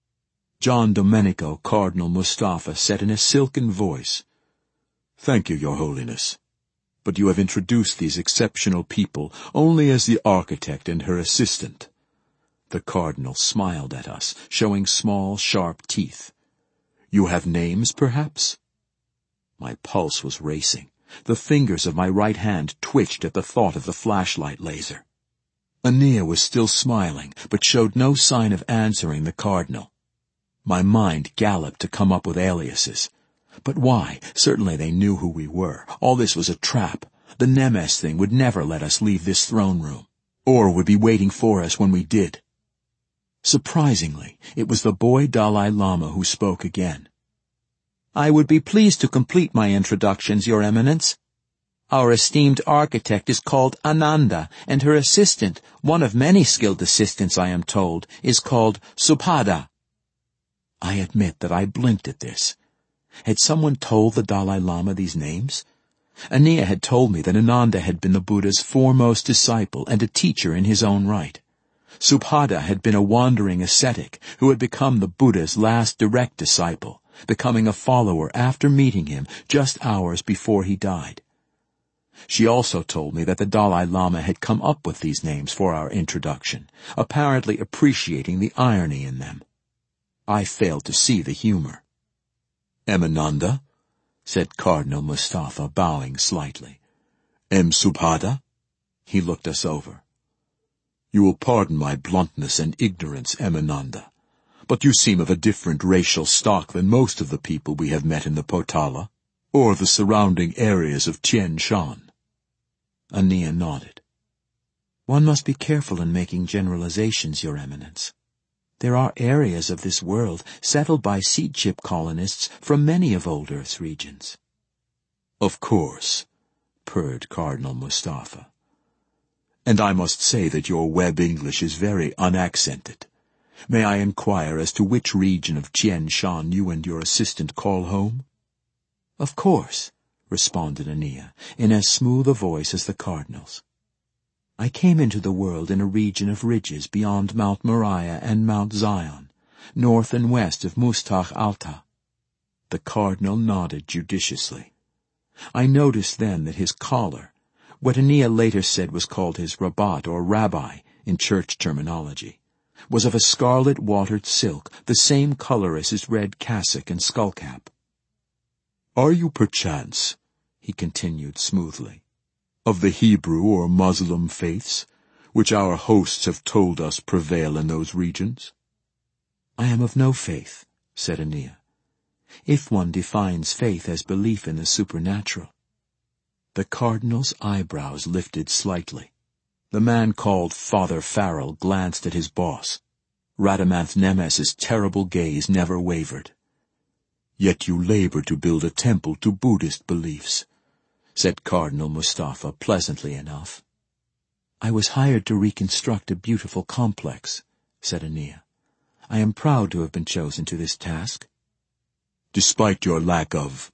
John Domenico Cardinal Mustafa said in a silken voice, "Thank you, Your Holiness. But you have introduced these exceptional people only as the architect and her assistant." The cardinal smiled at us, showing small, sharp teeth. "You have names, perhaps?" My pulse was racing. The fingers of my right hand twitched at the thought of the flashlight laser. Aeneas was still smiling, but showed no sign of answering the cardinal. My mind galloped to come up with aliases. But why? Certainly they knew who we were. All this was a trap. The Nemes thing would never let us leave this throne room, or would be waiting for us when we did. Surprisingly, it was the boy Dalai Lama who spoke again. "I would be pleased to complete my introductions, Your Eminence. Our esteemed architect is called Ananda, and her assistant, one of many skilled assistants I am told, is called Subhada." I admit that I blinked at this. Had someone told the Dalai Lama these names? Ania had told me that Ananda had been the Buddha's foremost disciple and a teacher in his own right. Subhada had been a wandering ascetic who had become the Buddha's last direct disciple, becoming a follower after meeting him just hours before he died. She also told me that the Dalai Lama had come up with these names for our introduction, apparently appreciating the irony in them. I failed to see the humor. "Emananda," said Cardinal Mustafa, bowing slightly. "Subhada?" He looked us over. "You will pardon my bluntness and ignorance, Emananda, but you seem of a different racial stock than most of the people we have met in the Potala, or the surrounding areas of Tien Shan." Ania nodded. "One must be careful in making generalizations, Your Eminence. There are areas of this world settled by seed chip colonists from many of old Earth's regions." "Of course," purred Cardinal Mustafa. "And I must say that your web English is very unaccented. May I inquire as to which region of Tien Shan you and your assistant call home?" "Of course," responded Ania, in as smooth a voice as the Cardinal's. "I came into the world in a region of ridges beyond Mount Moriah and Mount Zion, north and west of Mustagh Alta." The Cardinal nodded judiciously. I noticed then that his collar, what Ania later said was called his rabat or rabbi in church terminology, was of a scarlet watered silk, the same color as his red cassock and skullcap. "Are you perchance," he continued smoothly, "of the Hebrew or Muslim faiths, which our hosts have told us prevail in those regions?" "I am of no faith," said Ania, "if one defines faith as belief in the supernatural." The Cardinal's eyebrows lifted slightly. The man called Father Farrell glanced at his boss. Radamanth Nemes's terrible gaze never wavered. "Yet you labor to build a temple to Buddhist beliefs," said Cardinal Mustafa pleasantly enough. "I was hired to reconstruct a beautiful complex," said Ania. "I am proud to have been chosen to this task." "Despite your lack of,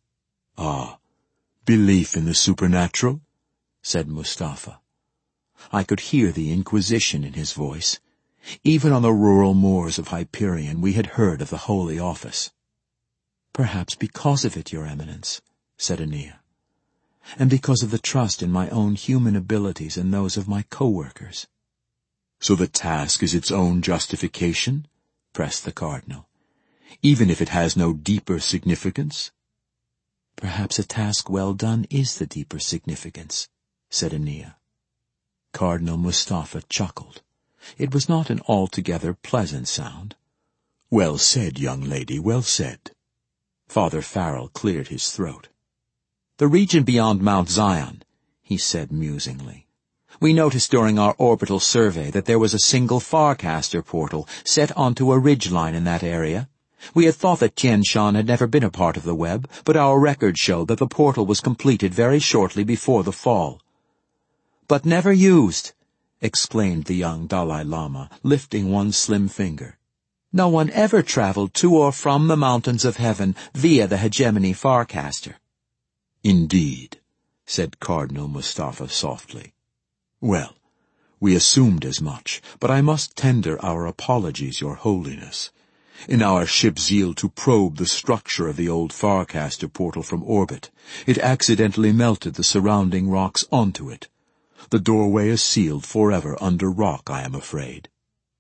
belief in the supernatural?" said Mustafa. I could hear the inquisition in his voice. Even on the rural moors of Hyperion we had heard of the Holy Office. "Perhaps because of it, Your Eminence," said Ania, "and because of the trust in my own human abilities and those of my co-workers." "So the task is its own justification?" pressed the Cardinal, "even if it has no deeper significance?" "Perhaps a task well done is the deeper significance," said Ania. Cardinal Mustafa chuckled. It was not an altogether pleasant sound. "Well said, young lady, well said." Father Farrell cleared his throat. "The region beyond Mount Zion," he said musingly. "We noticed during our orbital survey that there was a single Farcaster portal set onto a ridgeline in that area. We had thought that Tien Shan had never been a part of the web, but our records show that the portal was completed very shortly before the fall." "But never used," exclaimed the young Dalai Lama, lifting one slim finger. "No one ever traveled to or from the mountains of heaven via the hegemony Farcaster." "Indeed," said Cardinal Mustafa softly. "Well, we assumed as much, but I must tender our apologies, Your Holiness. In our ship's zeal to probe the structure of the old Farcaster portal from orbit, it accidentally melted the surrounding rocks onto it. The doorway is sealed forever under rock, I am afraid."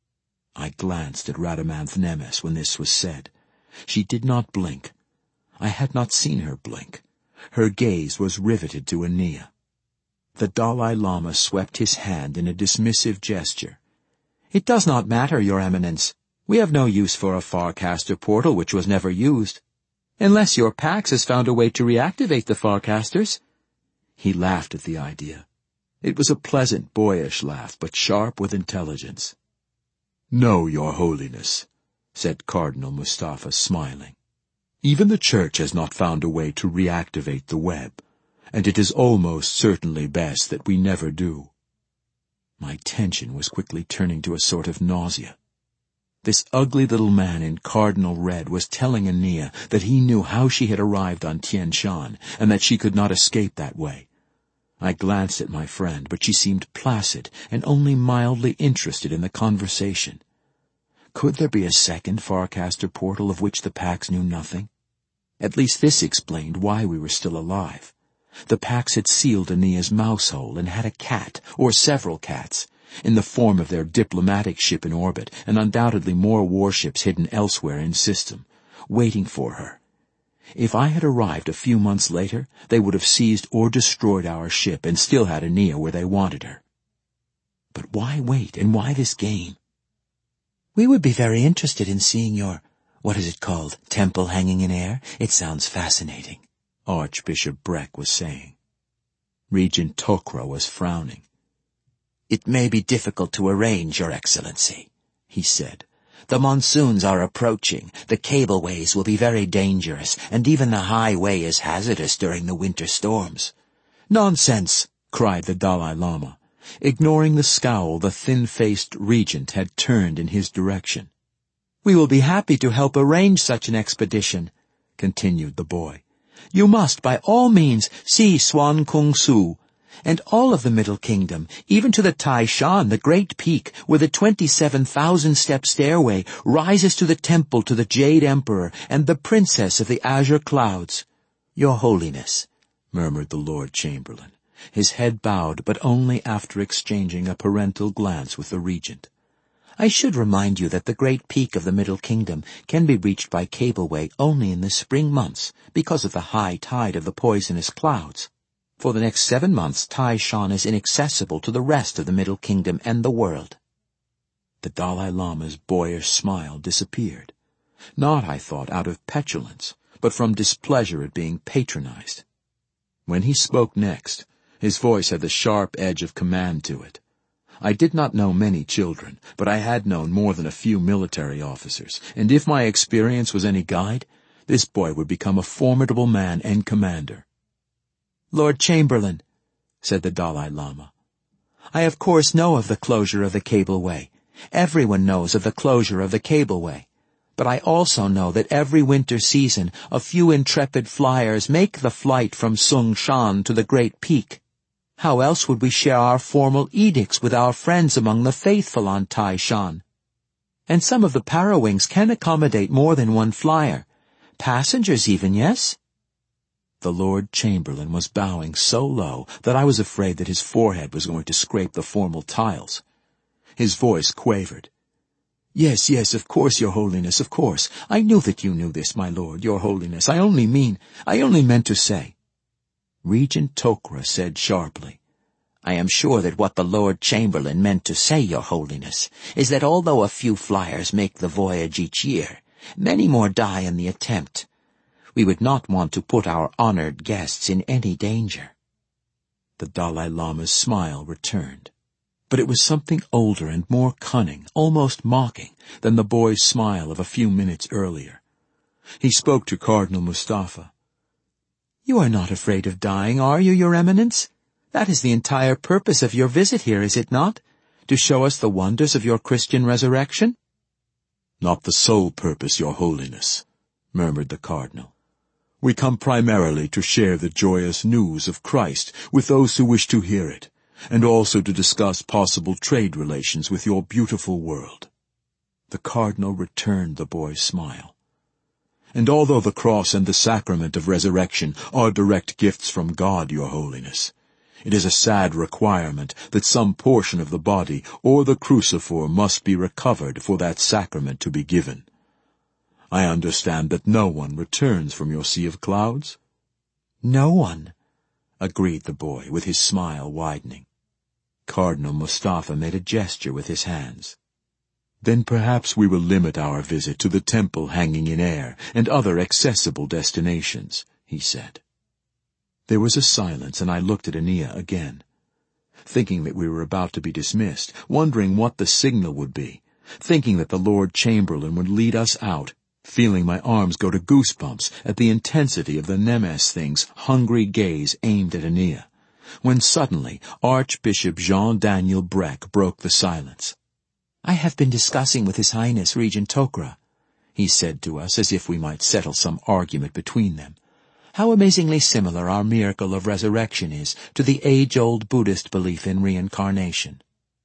I glanced at Radamanth Nemes when this was said. She did not blink. I had not seen her blink. Her gaze was riveted to Ania. The Dalai Lama swept his hand in a dismissive gesture. "It does not matter, Your Eminence. We have no use for a Farcaster portal which was never used. Unless your Pax has found a way to reactivate the Farcasters." He laughed at the idea. It was a pleasant, boyish laugh, but sharp with intelligence. "No, Your Holiness," said Cardinal Mustafa, smiling. "Even the Church has not found a way to reactivate the web, and it is almost certainly best that we never do." My tension was quickly turning to a sort of nausea. This ugly little man in cardinal red was telling Aeneas that he knew how she had arrived on Tien Shan, and that she could not escape that way. I glanced at my friend, but she seemed placid and only mildly interested in the conversation. Could there be a second Farcaster portal of which the Pax knew nothing? At least this explained why we were still alive. The Pax had sealed Aeneas' mousehole and had a cat, or several cats, in the form of their diplomatic ship in orbit, and undoubtedly more warships hidden elsewhere in system, waiting for her. If I had arrived a few months later, they would have seized or destroyed our ship and still had Aeneas where they wanted her. But why wait, and why this game? "We would be very interested in seeing your, what is it called, temple hanging in air? It sounds fascinating," Archbishop Breck was saying. Regent Tok'ra was frowning. "It may be difficult to arrange, Your Excellency," he said. "The monsoons are approaching, the cableways will be very dangerous, and even the highway is hazardous during the winter storms." "Nonsense!" cried the Dalai Lama. Ignoring the scowl the thin-faced regent had turned in his direction. "We will be happy to help arrange such an expedition," continued the boy. "You must, by all means, see Suan Kung Su, and all of the Middle Kingdom, even to the Tai Shan, the great peak, where the 27,000-step stairway rises to the temple to the Jade Emperor and the Princess of the Azure Clouds." "Your Holiness," murmured the Lord Chamberlain, his head bowed, but only after exchanging a parental glance with the regent. "I should remind you that the great peak of the Middle Kingdom can be reached by cableway only in the spring months, because of the high tide of the poisonous clouds. For the next 7 months, Tai Shan is inaccessible to the rest of the Middle Kingdom and the world." The Dalai Lama's boyish smile disappeared. Not, I thought, out of petulance, but from displeasure at being patronized. When he spoke next, his voice had the sharp edge of command to it. I did not know many children, but I had known more than a few military officers, and if my experience was any guide, this boy would become a formidable man and commander. "Lord Chamberlain," said the Dalai Lama, "I of course know of the closure of the cableway. Everyone knows of the closure of the cableway. But I also know that every winter season a few intrepid flyers make the flight from Sung Shan to the Great Peak. How else would we share our formal edicts with our friends among the faithful on Tai Shan? And some of the Parawings can accommodate more than one flyer. Passengers even, yes?" The Lord Chamberlain was bowing so low that I was afraid that his forehead was going to scrape the formal tiles. His voice quavered. "Yes, yes, of course, Your Holiness, of course. I knew that you knew this, my lord, Your Holiness. I only meant to say." Regent Tok'ra said sharply, "I am sure that what the Lord Chamberlain meant to say, Your Holiness, is that although a few flyers make the voyage each year, many more die in the attempt. We would not want to put our honored guests in any danger." The Dalai Lama's smile returned, but it was something older and more cunning, almost mocking, than the boy's smile of a few minutes earlier. He spoke to Cardinal Mustafa. "You are not afraid of dying, are you, Your Eminence? That is the entire purpose of your visit here, is it not? To show us the wonders of your Christian resurrection?" "Not the sole purpose, Your Holiness," murmured the Cardinal. "We come primarily to share the joyous news of Christ with those who wish to hear it, and also to discuss possible trade relations with your beautiful world." The Cardinal returned the boy's smile. "And although the cross and the sacrament of resurrection are direct gifts from God, Your Holiness, it is a sad requirement that some portion of the body or the cruciform must be recovered for that sacrament to be given. I understand that no one returns from your sea of clouds?" "No one," agreed the boy, with his smile widening. Cardinal Mustafa made a gesture with his hands. "Then perhaps we will limit our visit to the temple hanging in air and other accessible destinations," he said. There was a silence, and I looked at Aeneas again. Thinking that we were about to be dismissed, wondering what the signal would be, thinking that the Lord Chamberlain would lead us out, feeling my arms go to goosebumps at the intensity of the Nemes thing's hungry gaze aimed at Aeneas, when suddenly Archbishop Jean-Daniel Breck broke the silence. "I have been discussing with His Highness Regent Tok'ra," he said to us, as if we might settle some argument between them, "how amazingly similar our miracle of resurrection is to the age-old Buddhist belief in reincarnation."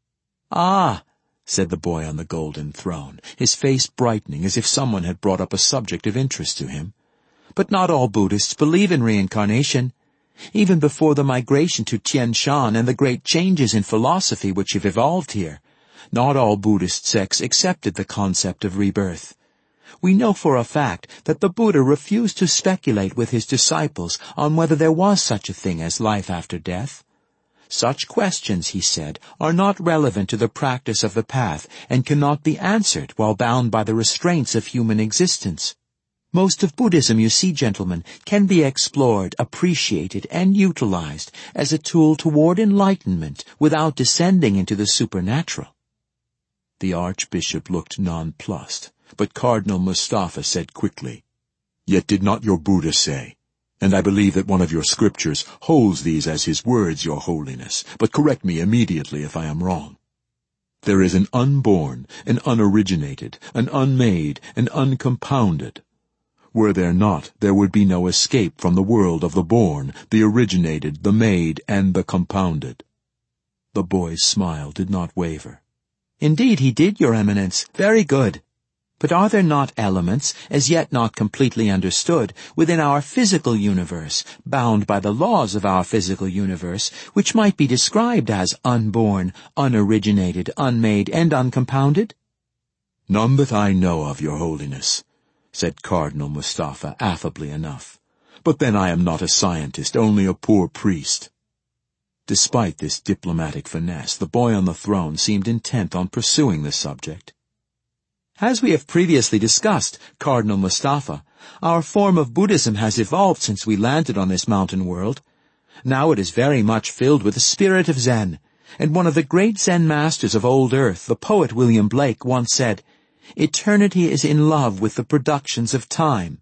"Ah," said the boy on the golden throne, his face brightening as if someone had brought up a subject of interest to him. "But not all Buddhists believe in reincarnation. Even before the migration to Tien Shan and the great changes in philosophy which have evolved here, not all Buddhist sects accepted the concept of rebirth. We know for a fact that the Buddha refused to speculate with his disciples on whether there was such a thing as life after death. Such questions, he said, are not relevant to the practice of the path and cannot be answered while bound by the restraints of human existence. Most of Buddhism, you see, gentlemen, can be explored, appreciated, and utilized as a tool toward enlightenment without descending into the supernatural." The Archbishop looked nonplussed, but Cardinal Mustafa said quickly, "Yet did not your Buddha say, and I believe that one of your scriptures holds these as his words, your holiness, but correct me immediately if I am wrong. There is an unborn, an unoriginated, an unmade, an uncompounded. Were there not, there would be no escape from the world of the born, the originated, the made, and the compounded." The boy's smile did not waver. "Indeed he did, Your Eminence. Very good. But are there not elements, as yet not completely understood, within our physical universe, bound by the laws of our physical universe, which might be described as unborn, unoriginated, unmade, and uncompounded?" "None that I know of, your holiness," said Cardinal Mustafa affably enough. "But then I am not a scientist, only a poor priest." Despite this diplomatic finesse, the boy on the throne seemed intent on pursuing the subject. "As we have previously discussed, Cardinal Mustafa, our form of Buddhism has evolved since we landed on this mountain world. Now it is very much filled with the spirit of Zen, and one of the great Zen masters of old earth, the poet William Blake, once said, 'Eternity is in love with the productions of time.'"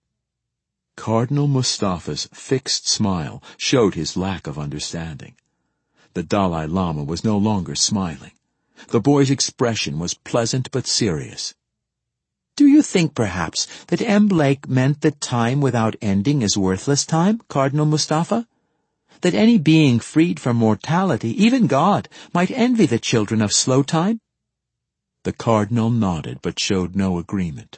Cardinal Mustafa's fixed smile showed his lack of understanding. The Dalai Lama was no longer smiling. The boy's expression was pleasant but serious. "Do you think, perhaps, that M. Blake meant that time without ending is worthless time, Cardinal Mustafa? That any being freed from mortality, even God, might envy the children of slow time?" The cardinal nodded but showed no agreement.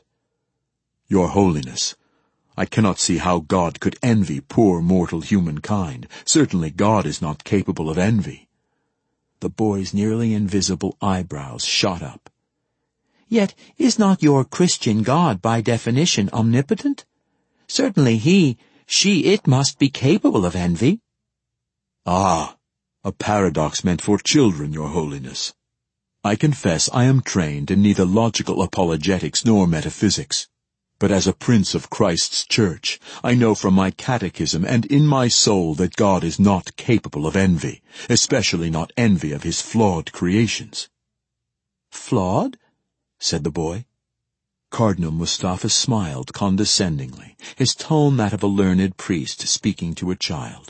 "Your Holiness, I cannot see how God could envy poor mortal humankind. Certainly God is not capable of envy." The boy's nearly invisible eyebrows shot up. "Yet is not your Christian God by definition omnipotent? Certainly it must be capable of envy." "Ah, a paradox meant for children, your Holiness. I confess I am trained in neither logical apologetics nor metaphysics. But as a prince of Christ's church, I know from my catechism and in my soul that God is not capable of envy, especially not envy of his flawed creations." "Flawed?" said the boy. Cardinal Mustafa smiled condescendingly, his tone that of a learned priest speaking to a child.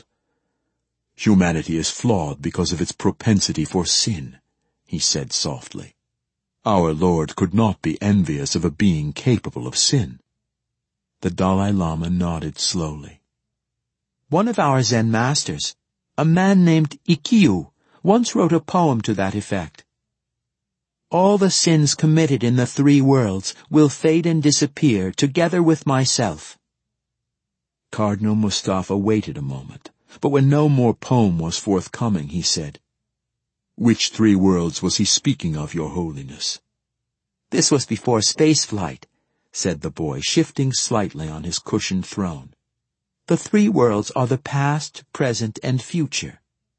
"Humanity is flawed because of its propensity for sin," he said softly. "Our Lord could not be envious of a being capable of sin." The Dalai Lama nodded slowly. "One of our Zen masters, a man named Ikkyu, once wrote a poem to that effect. All the sins committed in the three worlds will fade and disappear together with myself." Cardinal Mustafa waited a moment, but when no more poem was forthcoming, he said, "Which three worlds was he speaking of, your Holiness?" "This was before spaceflight," said the boy, shifting slightly on his cushioned throne. "The three worlds are the past, present, and future."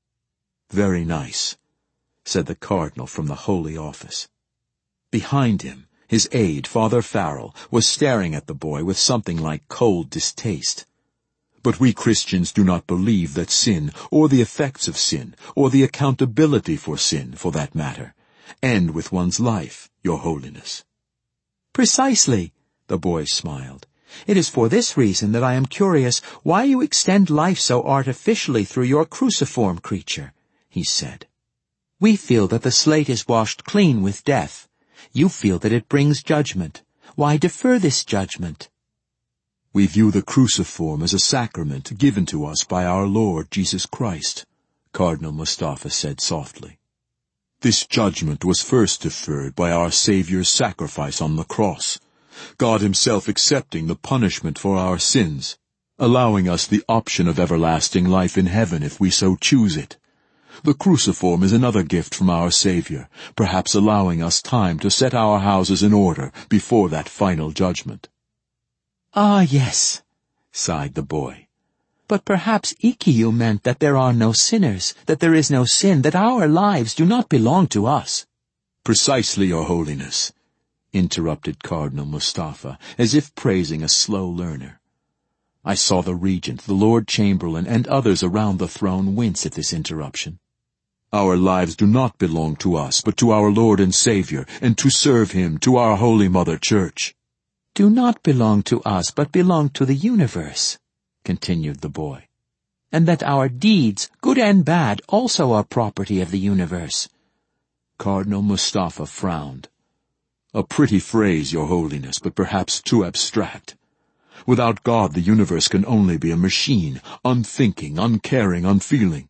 "Very nice," said the cardinal from the Holy Office. Behind him, his aide, Father Farrell, was staring at the boy with something like cold distaste. "But we Christians do not believe that sin, or the effects of sin, or the accountability for sin, for that matter, end with one's life, your Holiness." "Precisely," The boy smiled. "It is for this reason that I am curious why you extend life so artificially through your cruciform creature," he said. "We feel that the slate is washed clean with death. You feel that it brings judgment. Why defer this judgment?" "We view the cruciform as a sacrament given to us by our Lord Jesus Christ," Cardinal Mustafa said softly. "This judgment was first deferred by our Savior's sacrifice on the cross, God himself accepting the punishment for our sins, allowing us the option of everlasting life in heaven if we so choose it. The cruciform is another gift from our Savior, perhaps allowing us time to set our houses in order before that final judgment." "Ah, yes," sighed the boy. "But perhaps Ikkyu meant that there are no sinners, that there is no sin, that our lives do not belong to us." "Precisely, Your Holiness," interrupted Cardinal Mustafa, as if praising a slow learner. I saw the regent, the Lord Chamberlain, and others around the throne wince at this interruption. "Our lives do not belong to us, but to our Lord and Savior, and to serve him, to our Holy Mother Church." "Do not belong to us, but belong to the universe," continued the boy. "And that our deeds, good and bad, also are property of the universe." Cardinal Mustafa frowned. "A pretty phrase, Your Holiness, but perhaps too abstract. Without God, the universe can only be a machine, unthinking, uncaring, unfeeling."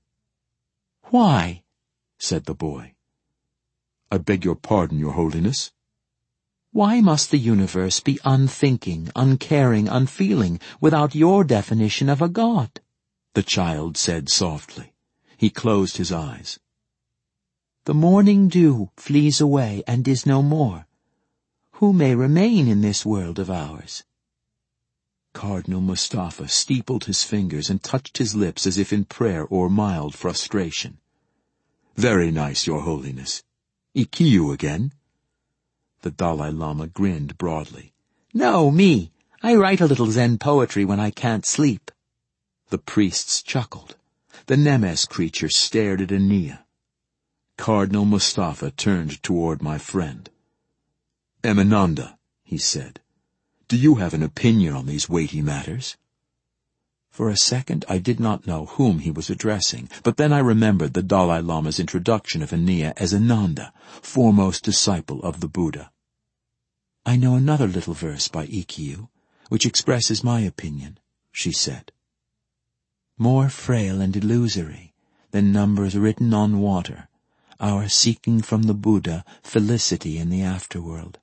"Why?" said the boy. "I beg your pardon, Your Holiness?" "Why must the universe be unthinking, uncaring, unfeeling, without your definition of a God?" the child said softly. He closed his eyes. "The morning dew flees away and is no more. Who may remain in this world of ours?" Cardinal Mustafa steepled his fingers and touched his lips as if in prayer or mild frustration. "Very nice, Your Holiness. Ikkyu again?" The Dalai Lama grinned broadly. "No, me. I write a little Zen poetry when I can't sleep." The priests chuckled. The Nemes creature stared at Ania. Cardinal Mustafa turned toward my friend. "Eminanda," he said, "do you have an opinion on these weighty matters?" For a second I did not know whom he was addressing, but then I remembered the Dalai Lama's introduction of Ania as Ananda, foremost disciple of the Buddha. "I know another little verse by Ikkyu, which expresses my opinion," she said. "More frail and illusory than numbers written on water, our seeking from the Buddha felicity in the afterworld."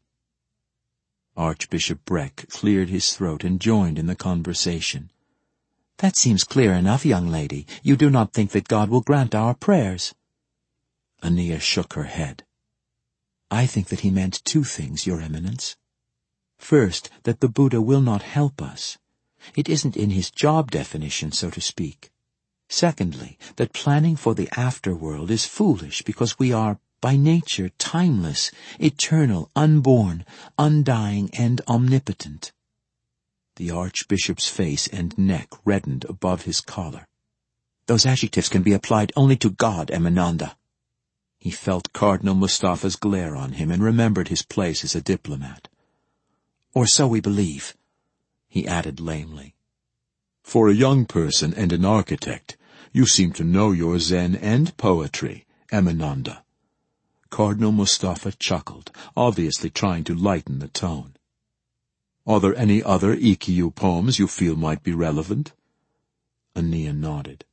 Archbishop Breck cleared his throat and joined in the conversation. "That seems clear enough, young lady. You do not think that God will grant our prayers?" Ania shook her head. "I think that he meant two things, Your Eminence. First, that the Buddha will not help us. It isn't in his job definition, so to speak. Secondly, that planning for the afterworld is foolish because we are, by nature, timeless, eternal, unborn, undying, and omnipotent." The Archbishop's face and neck reddened above his collar. "Those adjectives can be applied only to God, Eminanda." He felt Cardinal Mustafa's glare on him and remembered his place as a diplomat. "Or so we believe," he added lamely. "For a young person and an architect, you seem to know your Zen and poetry, Eminanda." Cardinal Mustafa chuckled, obviously trying to lighten the tone. "Are there any other Ikkyu poems you feel might be relevant?" Ania nodded.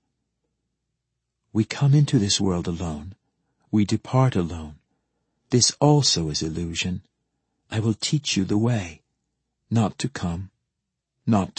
"We come into this world alone. We depart alone. This also is illusion. I will teach you the way. Not to come, not